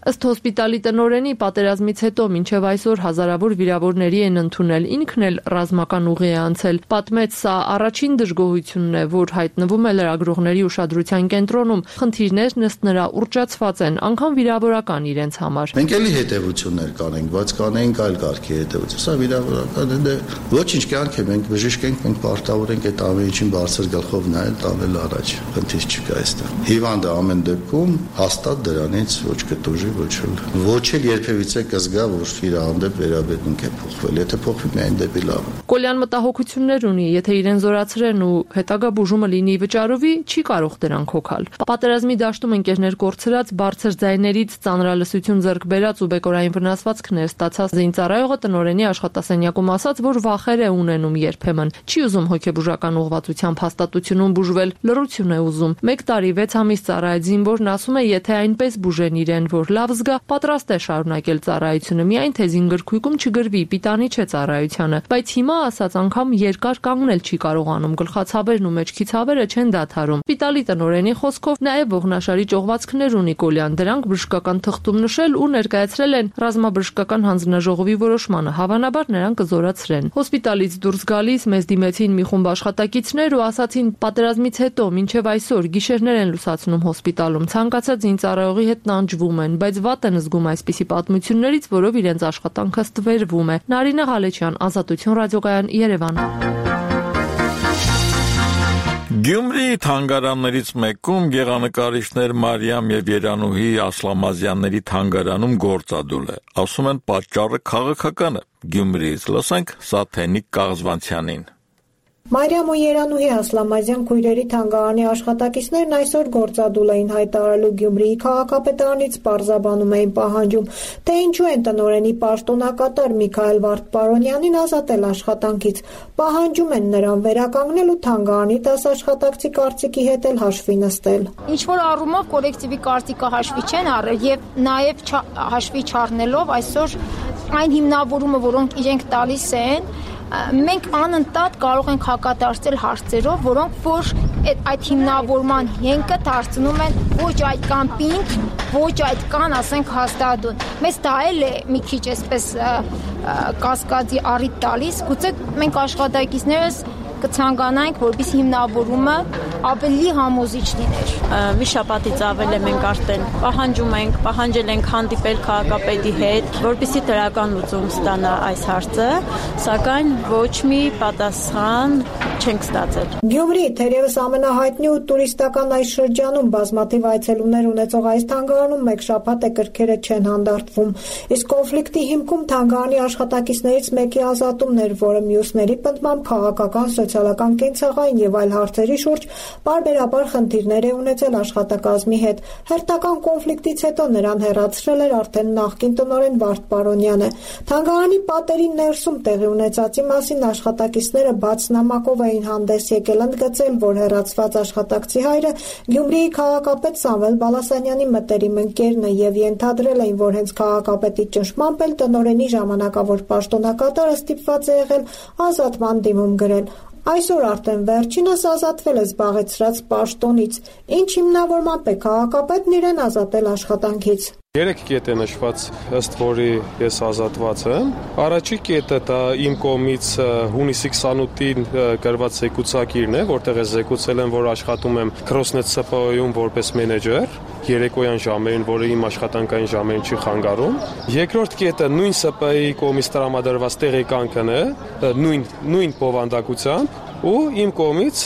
Ըստ հոսպիտալի տնօրենի, պատերազմից հետո մինչև այսօր հազարավոր վիրավորների են ընդունել, ինքն էլ ռազմական ուղի է անցել։ Պատմեց, սա առաջին դժգոհությունն է, որ հայտնվում է լրագրողների ուշադրության կենտրոնում։ Խնդիրներն ըստ նրա ուռճացված են, անգամ վիրավորական իրենց համար։ Մենք էլի հետևություններ կանենք, բայց կանենք այլ կարգի հետևություն։ Սա վիրավորական է, դե ոչինչ կյանք է, մենք բժիշկ ենք, մենք պարտավոր ենք այդ ամեն ինչին բարձր գլխով նայել, տանել առաջ։ Խնդիր չկա այստեղ։ Հիվանդը ամեն դեպքում հաստատ դրանից ոչ կտուժի, ոչ էլ ոչ էլ երբևիցե կզգա, որ իր հանդեպ վերաբերմունք է փոխվել, եթե փոխվի միայն դեպի լավ։ Կոլյան մտահոգություններ ունի, եթե իրեն զորացրեն ու հետագա բուժումը լինի վճարովի, չի կարող դրանք հոգալ։ Պատերազմի դաշտում ընկերներ կորցրած, բարձր ձայներից ծանրալսություն ձեռք բերած ու բեկորային վնասվածքներ ստացած զինծառայողը տնօրենի աշխատասենյակում ասաց, որ վախեր է ունենում երբեմն, չի ուզում հոգեբուժական ուղղվածությամբ հաստատությունում բուժվել, լռություն է ուզում։ Մեկ տարի վեց ամիս ծառայած զինվորն ասում է, եթե այնպես բուժեն իրեն, որ լավ զգա, պատրաստ է շարունակել ծառայությունը, միայն թե զինգրքույկում չգրվի, պիտանի չէ ծառայությանը, բայց հիմա ասած անգամ երկար կանգնել չի կարողանում, գլխացավերն ու մեջքի ցավերը չեն դադարում։ Սպիտալի տնօրենի խոսքով նաև ողնաշարի ճողվածքներ ունի Կոլյան, դրանք բժշկական թղթում նշել ու ներկայացրել են ռազմաբժշկական հանձնաժողովի որոշմանը, հավանաբար նրան կզորացրեն։ Հոսպիտալից դուրս գալիս մեզ դիմեցին մի խումբ աշխատակիցներ ու ասացին, պատերազմից հետո մինչև այսօր գիշերներ են լուսացնում հոսպիտալում, ցանկացած զինծառայողի հետ տանջվում են, բայց վատ են զգում այսպիսի պատմություններից, որով իրենց աշխատանքը ստվերվում է։ Նարինե Ղալեչյան, Ազատություն ռադիոկայան, Երևան։ Գյումրիի թանգարաններից մեկում գեղանկարիչներ Մարիամ եւ Երանուհի Ասլամազյանների թանգարանում գործադուլ է։ Ասում են պատճառը քաղաքական է։ Գյումրիից լսենք Սաթենիկ Կաղզվանցյանին։ Մարիամ ու Երանուհի Ասլամազյան քույրերի թանգարանի աշխատակիցներն այսօր գործադուլ էին հայտարարելու Գյումրիի քաղաքապետարանից պարզաբանում էին պահանջում, թե ինչու են տնօրենի պաշտոնակատար Միքայել Վարդպարոնյանին ազատել աշխատանքից, պահանջում են նրան վերականգնել ու թանգարանի դաս աշխատակցի կարծիքի հետ էլ հաշվի նստել։ Ինչ որ առումով կոլեկտիվի կարծիքը հաշվի չեն առել եւ նաեւ հաշվի չառնելով այսօր այն հիմնավորումը, որոնք իրենք տալիս են, մենք անընդհատ կարող ենք հակադարձել հարցերով, որոնք որ այդ հիմնավորման հենքը դարձնում են ոչ այդքան պինդ, ոչ այդքան, ասենք, հաստատուն։ Մեզ դա էլ է մի քիչ այսպես կասկածի առիթ տալիս, գուցե մենք աշխատակիցներս կցանկանայինք, որպես հիմնավորումը ավելի համոզիչ լիներ։ Մի շաբաթից ավել է մենք արդեն պահանջում ենք, պահանջել ենք հանդիպել քաղաքապետի հետ, որպեսզի դրական լուծում ստանա այս հարցը, սակայն ոչ մի պատասխան չենք ստացել։ Գյումրի, թերևս ամենահայտնի ու տուրիստական այս շրջանում բազմաթիվ այցելուներ ունեցող այս թանգարանում մեկ շաբաթ է կրքերը չեն հանդարտվում։ Իսկ կոնֆլիկտի հիմքում թանգարանի աշխատակիցներից մեկի ազատումն էր, որը մյուսների պնդմամբ քաղաքական, սոցիալական, կենցաղային եւ այլ հարցերի շուրջ բարբերաբար խնդիրներ է ունեցել աշխատակազմի հետ։ Հերթական կոնֆլիկտից հետո նրան հեռացրել էր արդեն նախկին տնօրեն Վարդպարոնյանը։ Թանգարանի պատերի ներսում տեղի ունեցածի մասին աշխատակիցները բաց նամակով էին հանդես եկել, ընդգծել, որ հեռացված աշխատակցի հայրը Գյումրիի քաղաքապետ Սամվել Բալասանյանի մտերիմ ընկերն է եւ ենթադրել էին, որ հենց քաղաքապետի ճնշմամբ էլ տնօրենի ժամանակավոր պաշտոնակատարը ստիպված է եղել ազատման դիմում գրել։ Այսօր արդեն վերջինս ազատվել է զբաղեցրած պաշտոնից, ինչ հիմնավորմամբ է քաղաքապետն իրեն ազատել աշխատանքից։ Երեք կետ է նշված, ըստ որի ես ազատված եմ։ Առաջի կետը դա իմ կողմից հունիսի քսանութին գրված զեկուցակիրն է, որտեղ ես զեկուցել եմ, որ աշխատում եմ Crossnet S P O-ում որպես մենեջեր, երեկոյան ժամերին, որը իմ աշխատանքային ժամերին չի խանգարում։ Երկրորդ կետը նույն S P O-ի կողմից տրամադրված տեղեկանքն է, նույն նույն բովանդակությամբ ու իմ կողմից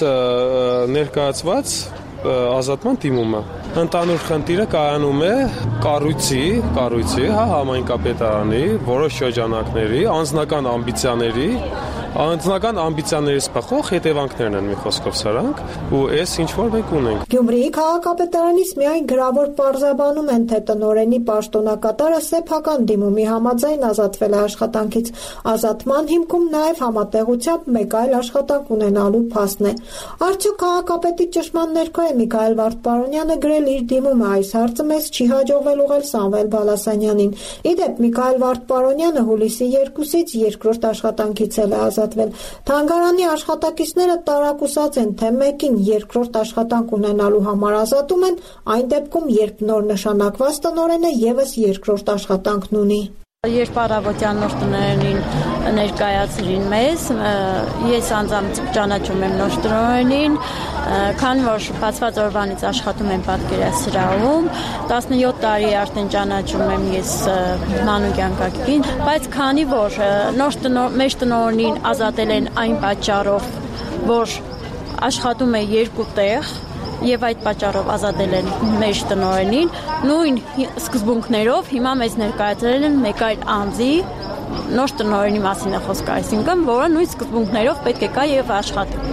ներկայացված ազատման դիմումը։ Ընդհանուր խնդիրը կայանում է կառույցի, կառույցի, հա, համայնքապետարանի, որոշ շրջանակների, անձնական ամբիցիաների, անձնական ամբիցիաներից բխող հետևանքներն են մի խոսքով սրանք, ու այս ինչ որ մենք ունենք։ Գյումրիի քաղաքապետարանից միայն գրավոր պարզաբանում են, թե տնօրենի պաշտոնակատարը սեփական դիմումի համաձայն ազատվել է աշխատանքից։ Ազատման հիմքում նաև համատեղությամբ մեկ այլ աշխատանք ունենալու փաստն է։ Արդյոք քաղաքապետի ճշմարտ ներքո է Միքայել Վարդպարոնյանը գրել իր դիմումը, այս հարցը մեզ չի հաջողվել ուղղել Սամվել Բալասանյանին։ Ի դեպ, Միքայել Վարդպարոնյանը հուլիսի երկուսից երկրորդ աշխատանքից էլ է ազատ ազատվել։ Թանգարանի աշխատակիցները տարակուսած են, թե մեկին երկրորդ աշխատանք ունենալու համար ազատում են, այն դեպքում, երբ նոր նշանակված տնօրենը ևս երկրորդ աշխատանքն ունի։ Երբ առավոտյան նոր տնօրենին ներկայացրին մեզ, ես անձամբ ճանաչում եմ նոր տնօրենին, քանի որ բացված օրվանից աշխատում եմ պատկերասրահում, տասնյոթ տարի արդեն ճանաչում եմ ես Մանուկյան Գագիկին, բայց քանի որ նոր մեր տնօրենին ազատել են այն պատճառով, որ աշխատում է երկու տեղ, եւ այդ պատճառով ազատել են մեր տնօրենին, նույն սկզբունքներով հիմա մեզ ներկայացրել են մեկ այլ անձի, նոր տնօրենի մասին է խոսքը, այսինքն, որը նույն սկզբունքներով պետք է գա եւ աշխատի։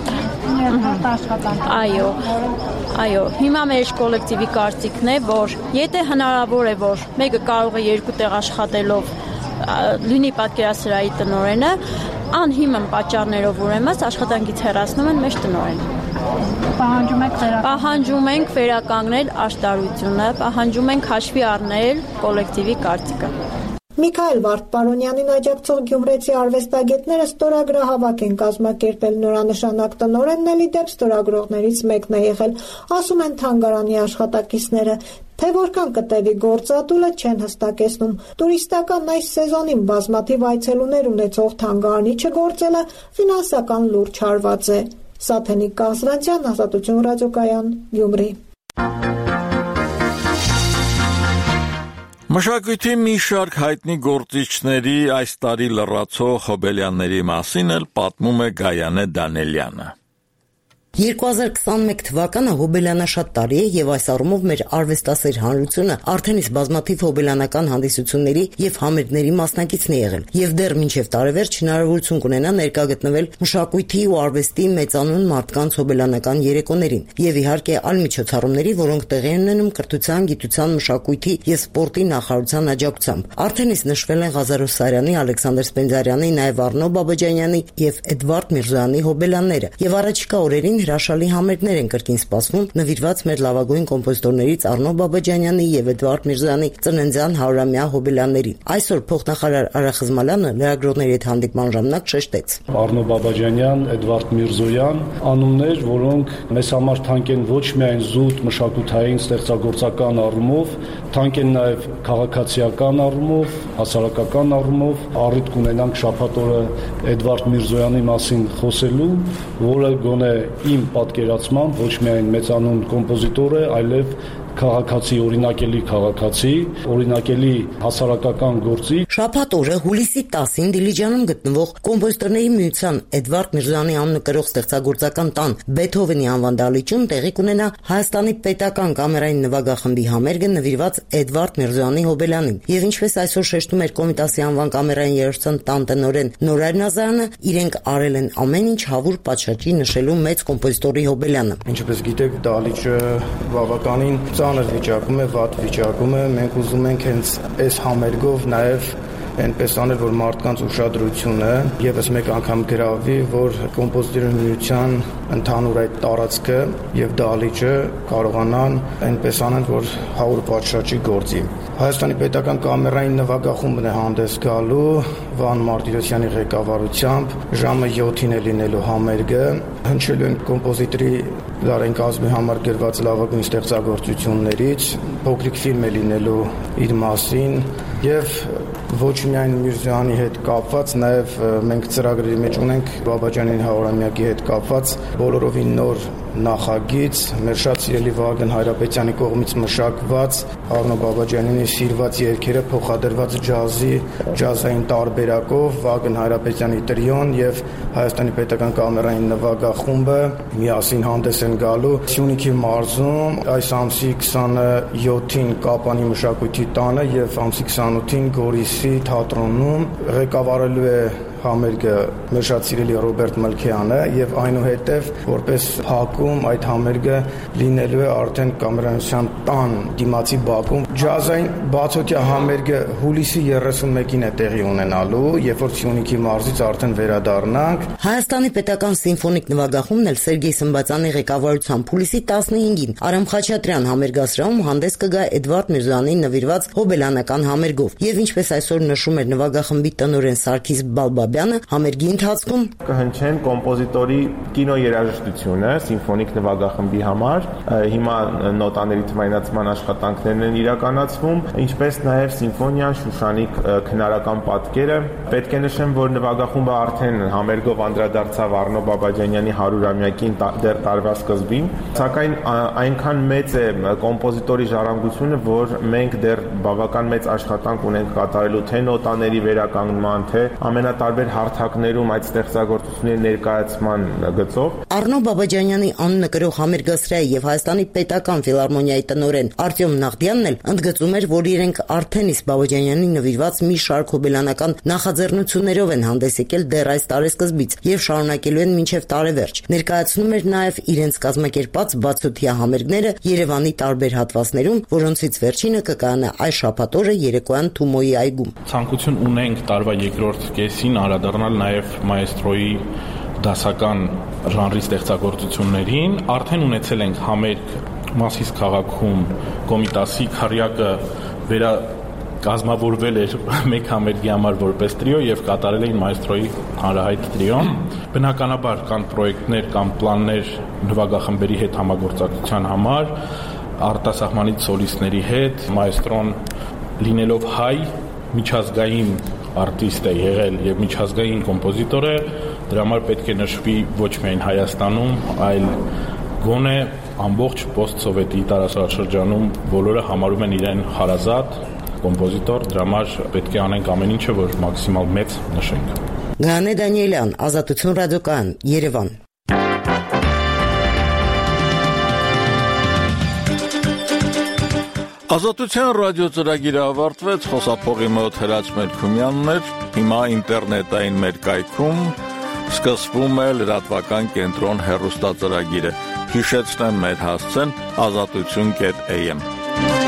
Այո, այո, հիմա մեր կոլեկտիվի կարծիքն է, որ եթե հնարավոր է, որ մեկը կարող է երկու տեղ աշխատելով լինի պատկերասրահի տնօրենը, անհիմն պատճառներով ուրեմն աշխատանքից հեռացնում են մեր տնօրենին։ Պահանջում ենք վերականգնել Պահանջում ենք վերականգնել աշտարությունը, պահանջում ենք հաշվի առնել կոլեկտիվի կարծիքը։ Միքայել Վարդպարոնյանին աջակցող գյումրեցի արվեստագետները ստորագրահավաք են կազմակերպել, նորանշանակ տնօրենն էլ ի դեպ ստորագրողներից մեկն է եղել, ասում են թանգարանի աշխատակիցները, թե որքան կտևի գործադուլը չեն հստակեցնում։ Տուրիստական այս սեզոնին բազմաթիվ այցելուներ ունեցող թանգարանի չգործելը ֆինանսական լուրջ հարված է։ Սաթենիկ Կազրանցյան, Ազատություն ռադիոկայան, Գյումրի։ Մշակույթի մի շարք հայտնի գործիչների այս տարի լրացող հոբելյանների մասին էլ պատմում է Գայանե Դանելյանը։ երկու հազար քսանմեկ թվականը հոբելյանաշատ տարի է եւ այս առումով մեր արվեստասեր հանրությունը արդեն իսկ բազմաթիվ հոբելյանական հանդիսությունների եւ համերգների մասնակիցն է եղել եւ դեռ մինչեւ տարեվերջ հնարավորություն կունենա ներկա գտնվել մշակույթի ու արվեստի մեծանուն մարդկանց հոբելյանական երեկոներին եւ իհարկե այլ միջոցառումների, որոնք տեղի են ունենում կրթության, գիտության, մշակույթի եւ սպորտի նախարարության աջակցությամբ։ Արդեն իսկ նշվել են Ղազարոս Սարյանի, Ալեքսանդր Սպենդիարյանի, նաեւ Արնո Բաբաջանյանի եւ Էդվարդ Միրզոյանի հոբելյանները եւ առաջիկա օրերին հրաշալի համերգներ են կրկին սպասվում, նվիրված մեր լավագույն կոմպոզիտորներից Արնո Բաբաջանյանի եւ Էդվարդ Միրզոյանի ծննդյան հարյուրամյա հոբելյաններին։ Այսօր փոխնախարար Արա Խզմալյանը լրագրողների հետ հանդիպման ժամանակ շեշտեց. Արնո Բաբաջանյան, Էդվարդ Միրզոյան, անուններ, որոնք մեզ համար թանկ են ոչ միայն զուտ մշակութային ստեղծագործական առումով, թանկ են նաեւ քաղաքացիական առումով, հասարակական առումով։ Առիթ կունենանք շաբաթ օրը Էդվարդ Միրզոյանի մասին խոսելու, որը գոնե իմ պատկերացմամբ ոչ միայն մեծանուն կոմպոզիտոր է, այլև քաղաքացի, օրինակելի քաղաքացի, օրինակելի հասարակական գործի։ Շաբաթ օրը հուլիսի տասին Դիլիջանում գտնվող կոմպոզիտորների միության Էդվարդ Միրզոյանի անունը կրող ստեղծագործական տան Բեթհովենի անվան դահլիճում տեղի կունենա Հայաստանի պետական կամերային նվագախմբի համերգը նվիրված Էդվարդ Միրզոյանի հոբելյանին։ Եվ ինչպես այսօր շեշտում էր Կոմիտասի անվան կամերային երաժշտության տան տնօրեն Նորայր Նազարյանը, իրենք արել են ամեն ինչ հավուր պատշաճի նշելու մեծ կոմպոզիտորի հոբելյանը։ Ինչպես գիտեք, դահլիճը բավականին ծանր վիճակում է, վատ վիճակում է, մենք ուզում ենք հենց այս համերգով նաև այնպես անել, որ մարդկանց ուշադրությունը եւս մեկ անգամ գրավի, որ կոմպոզիտորների միության ընդհանուր այդ տարածքը եւ դահլիճը կարողանան այնպես անել, որ հավուր պատշաճի գործի։ Հայաստանի պետական կամերային նվագախումբն է հանդես գալու Վան Մարտիրոսյանի ղեկավարությամբ, ժամը յոթին է լինելու համերգը, հնչելու են կոմպոզիտորի Լարեն կազմի համար գրված լավագույն ստեղծագործություններից, փոքրիկ ֆիլմ է լինելու իր մասին եւ ոչ միայն Միրզոյանի հետ կապված, նաեւ մենք ծրագրերի մեջ ունենք Բաբաջանյանի հարյուրամյակի հետ կապված բոլորովին նոր նախագիծ, մեր շատ սիրելի Վագն Հայրապետյանի կողմից մշակված Արնո Բաբաջանյանի սիրված երգերը փոխադրված ջազի, ջազային տարբերակով Վագն Հայրապետյանի տրիոն եւ Հայաստանի պետական կամերային նվագախումբը միասին հանդես են գալու Սյունիքի մարզում այս ամսի քսանյոթին Կապանի մշակույթի տանը եւ ամսի քսանութին Գորիսի թատրոնում ղեկավարելու է համերգը մեր շատ սիրելի Ռոբերտ Մլքյանը եւ այնուհետեւ որպես փակում այդ համերգը լինելու է արդեն կամերանության տան դիմացի բակում ջազային բացօթյա համերգը հուլիսի երեսունմեկին է տեղի ունենալու, երբ որ Սյունիքի մարզից արդեն վերադառնանք։ Հայաստանի պետական սիմֆոնիկ նվագախումբն էլ Սերգեյ Սմբացյանի ղեկավարությամբ հուլիսի տասնհինգին Արամ Խաչատրյան համերգասրահում հանդես կգա Էդվարդ Միրզոյանին նվիրված հոբելյանական համերգով եւ ինչպես այսօր նշում էր նվագախմբի տնօրեն Սարգիս Բալբա Բալաբյանը համերգի ընթացքում կհնչեն կոմպոզիտորի կինոերաժշտությունը սիմֆոնիկ նվագախմբի համար։ Հիմա նոտաների թվայնացման աշխատանքներն են իրականացվում, ինչպես նաև սիմֆոնիան, Շուշանիկ քնարական պատկերը։ Պետք է նշեմ, որ նվագախումբը արդեն համերգով անդրադարձավ Առնո Բաբաջանյանի հարյուրամյակին դեռ տարվա սկզբին, սակայն այնքան մեծ է կոմպոզիտորի ժառանգությունը, որ մենք դեռ բավական մեծ աշխատանք ունենք կատարելու թե նոտաների վերականգնման, թե ամենատարբեր հարթակներում այդ ստեղծագործությունների ներկայացման գծով։ Առնո Բաբաջանյանի անունը կրող համերգասրահի եւ Հայաստանի պետական ֆիլհարմոնիայի տնօրեն Արտյոմ Նաղդյանն էլ ընդգծում էր, որ իրենք արդեն իսկ Բաբաջանյանին նվիրված մի շարք հոբելյանական նախաձեռնություններով են հանդես եկել դեռ այս տարեսկզբից եւ շարունակելու են մինչեւ տարեվերջ։ Ներկայացնում էր նաեւ իրենց կազմակերպած բացօթյա համերգները Երևանի տարբեր հատվածներում, որոնցից վերջինը կկայանա այս շաբաթ օրը երեկոյան Թումոյի այգում։ Ցանկություն ունենք տարվա երկրորդ կեսին անդրադառնալ նաեւ մայստրոյի դասական ժանրի ստեղծագործություններին, արդեն ունեցել ենք համերգ Մասիս քաղաքում Կոմիտասի քարյակը վերա կազմավորվել էր մեկ համերգի համար որպես տրիո եւ կատարել էին մայստրոյի հանրահայտ տրիոն։ Բնականաբար կան պրոյեկտներ կամ պլաններ նվագախմբերի հետ համագործակցության համար, արտասահմանից սոլիստների հետ, մայստրոն լինելով հայ միջազգային արտիստ է եղել եւ միջազգային կոմպոզիտոր է, դրա համար պետք է նշվի ոչ միայն Հայաստանում, այլ գոնե ամբողջ post-սովետի տարածաշրջանում բոլորը համարում են իրեն հարազատ կոմպոզիտոր, դրա համար պետք է անենք ամեն ինչը, որ մաքսիմալ մեծ նշենք։ Գանե Դանիելյան, Ազատություն ռադիոկայան, Երևան։ Ազատության ռադիո ծրագիրը ավարտվեց, խոսափողի մոտ Հրաչ Մելքումյանն էր, հիմա ինտերնետային մեր կայքում սկսվում է լրատվական կենտրոն հեռուստածրագիրը։ Հիշեցնեմ մեր հասցեն ազատություն կետ am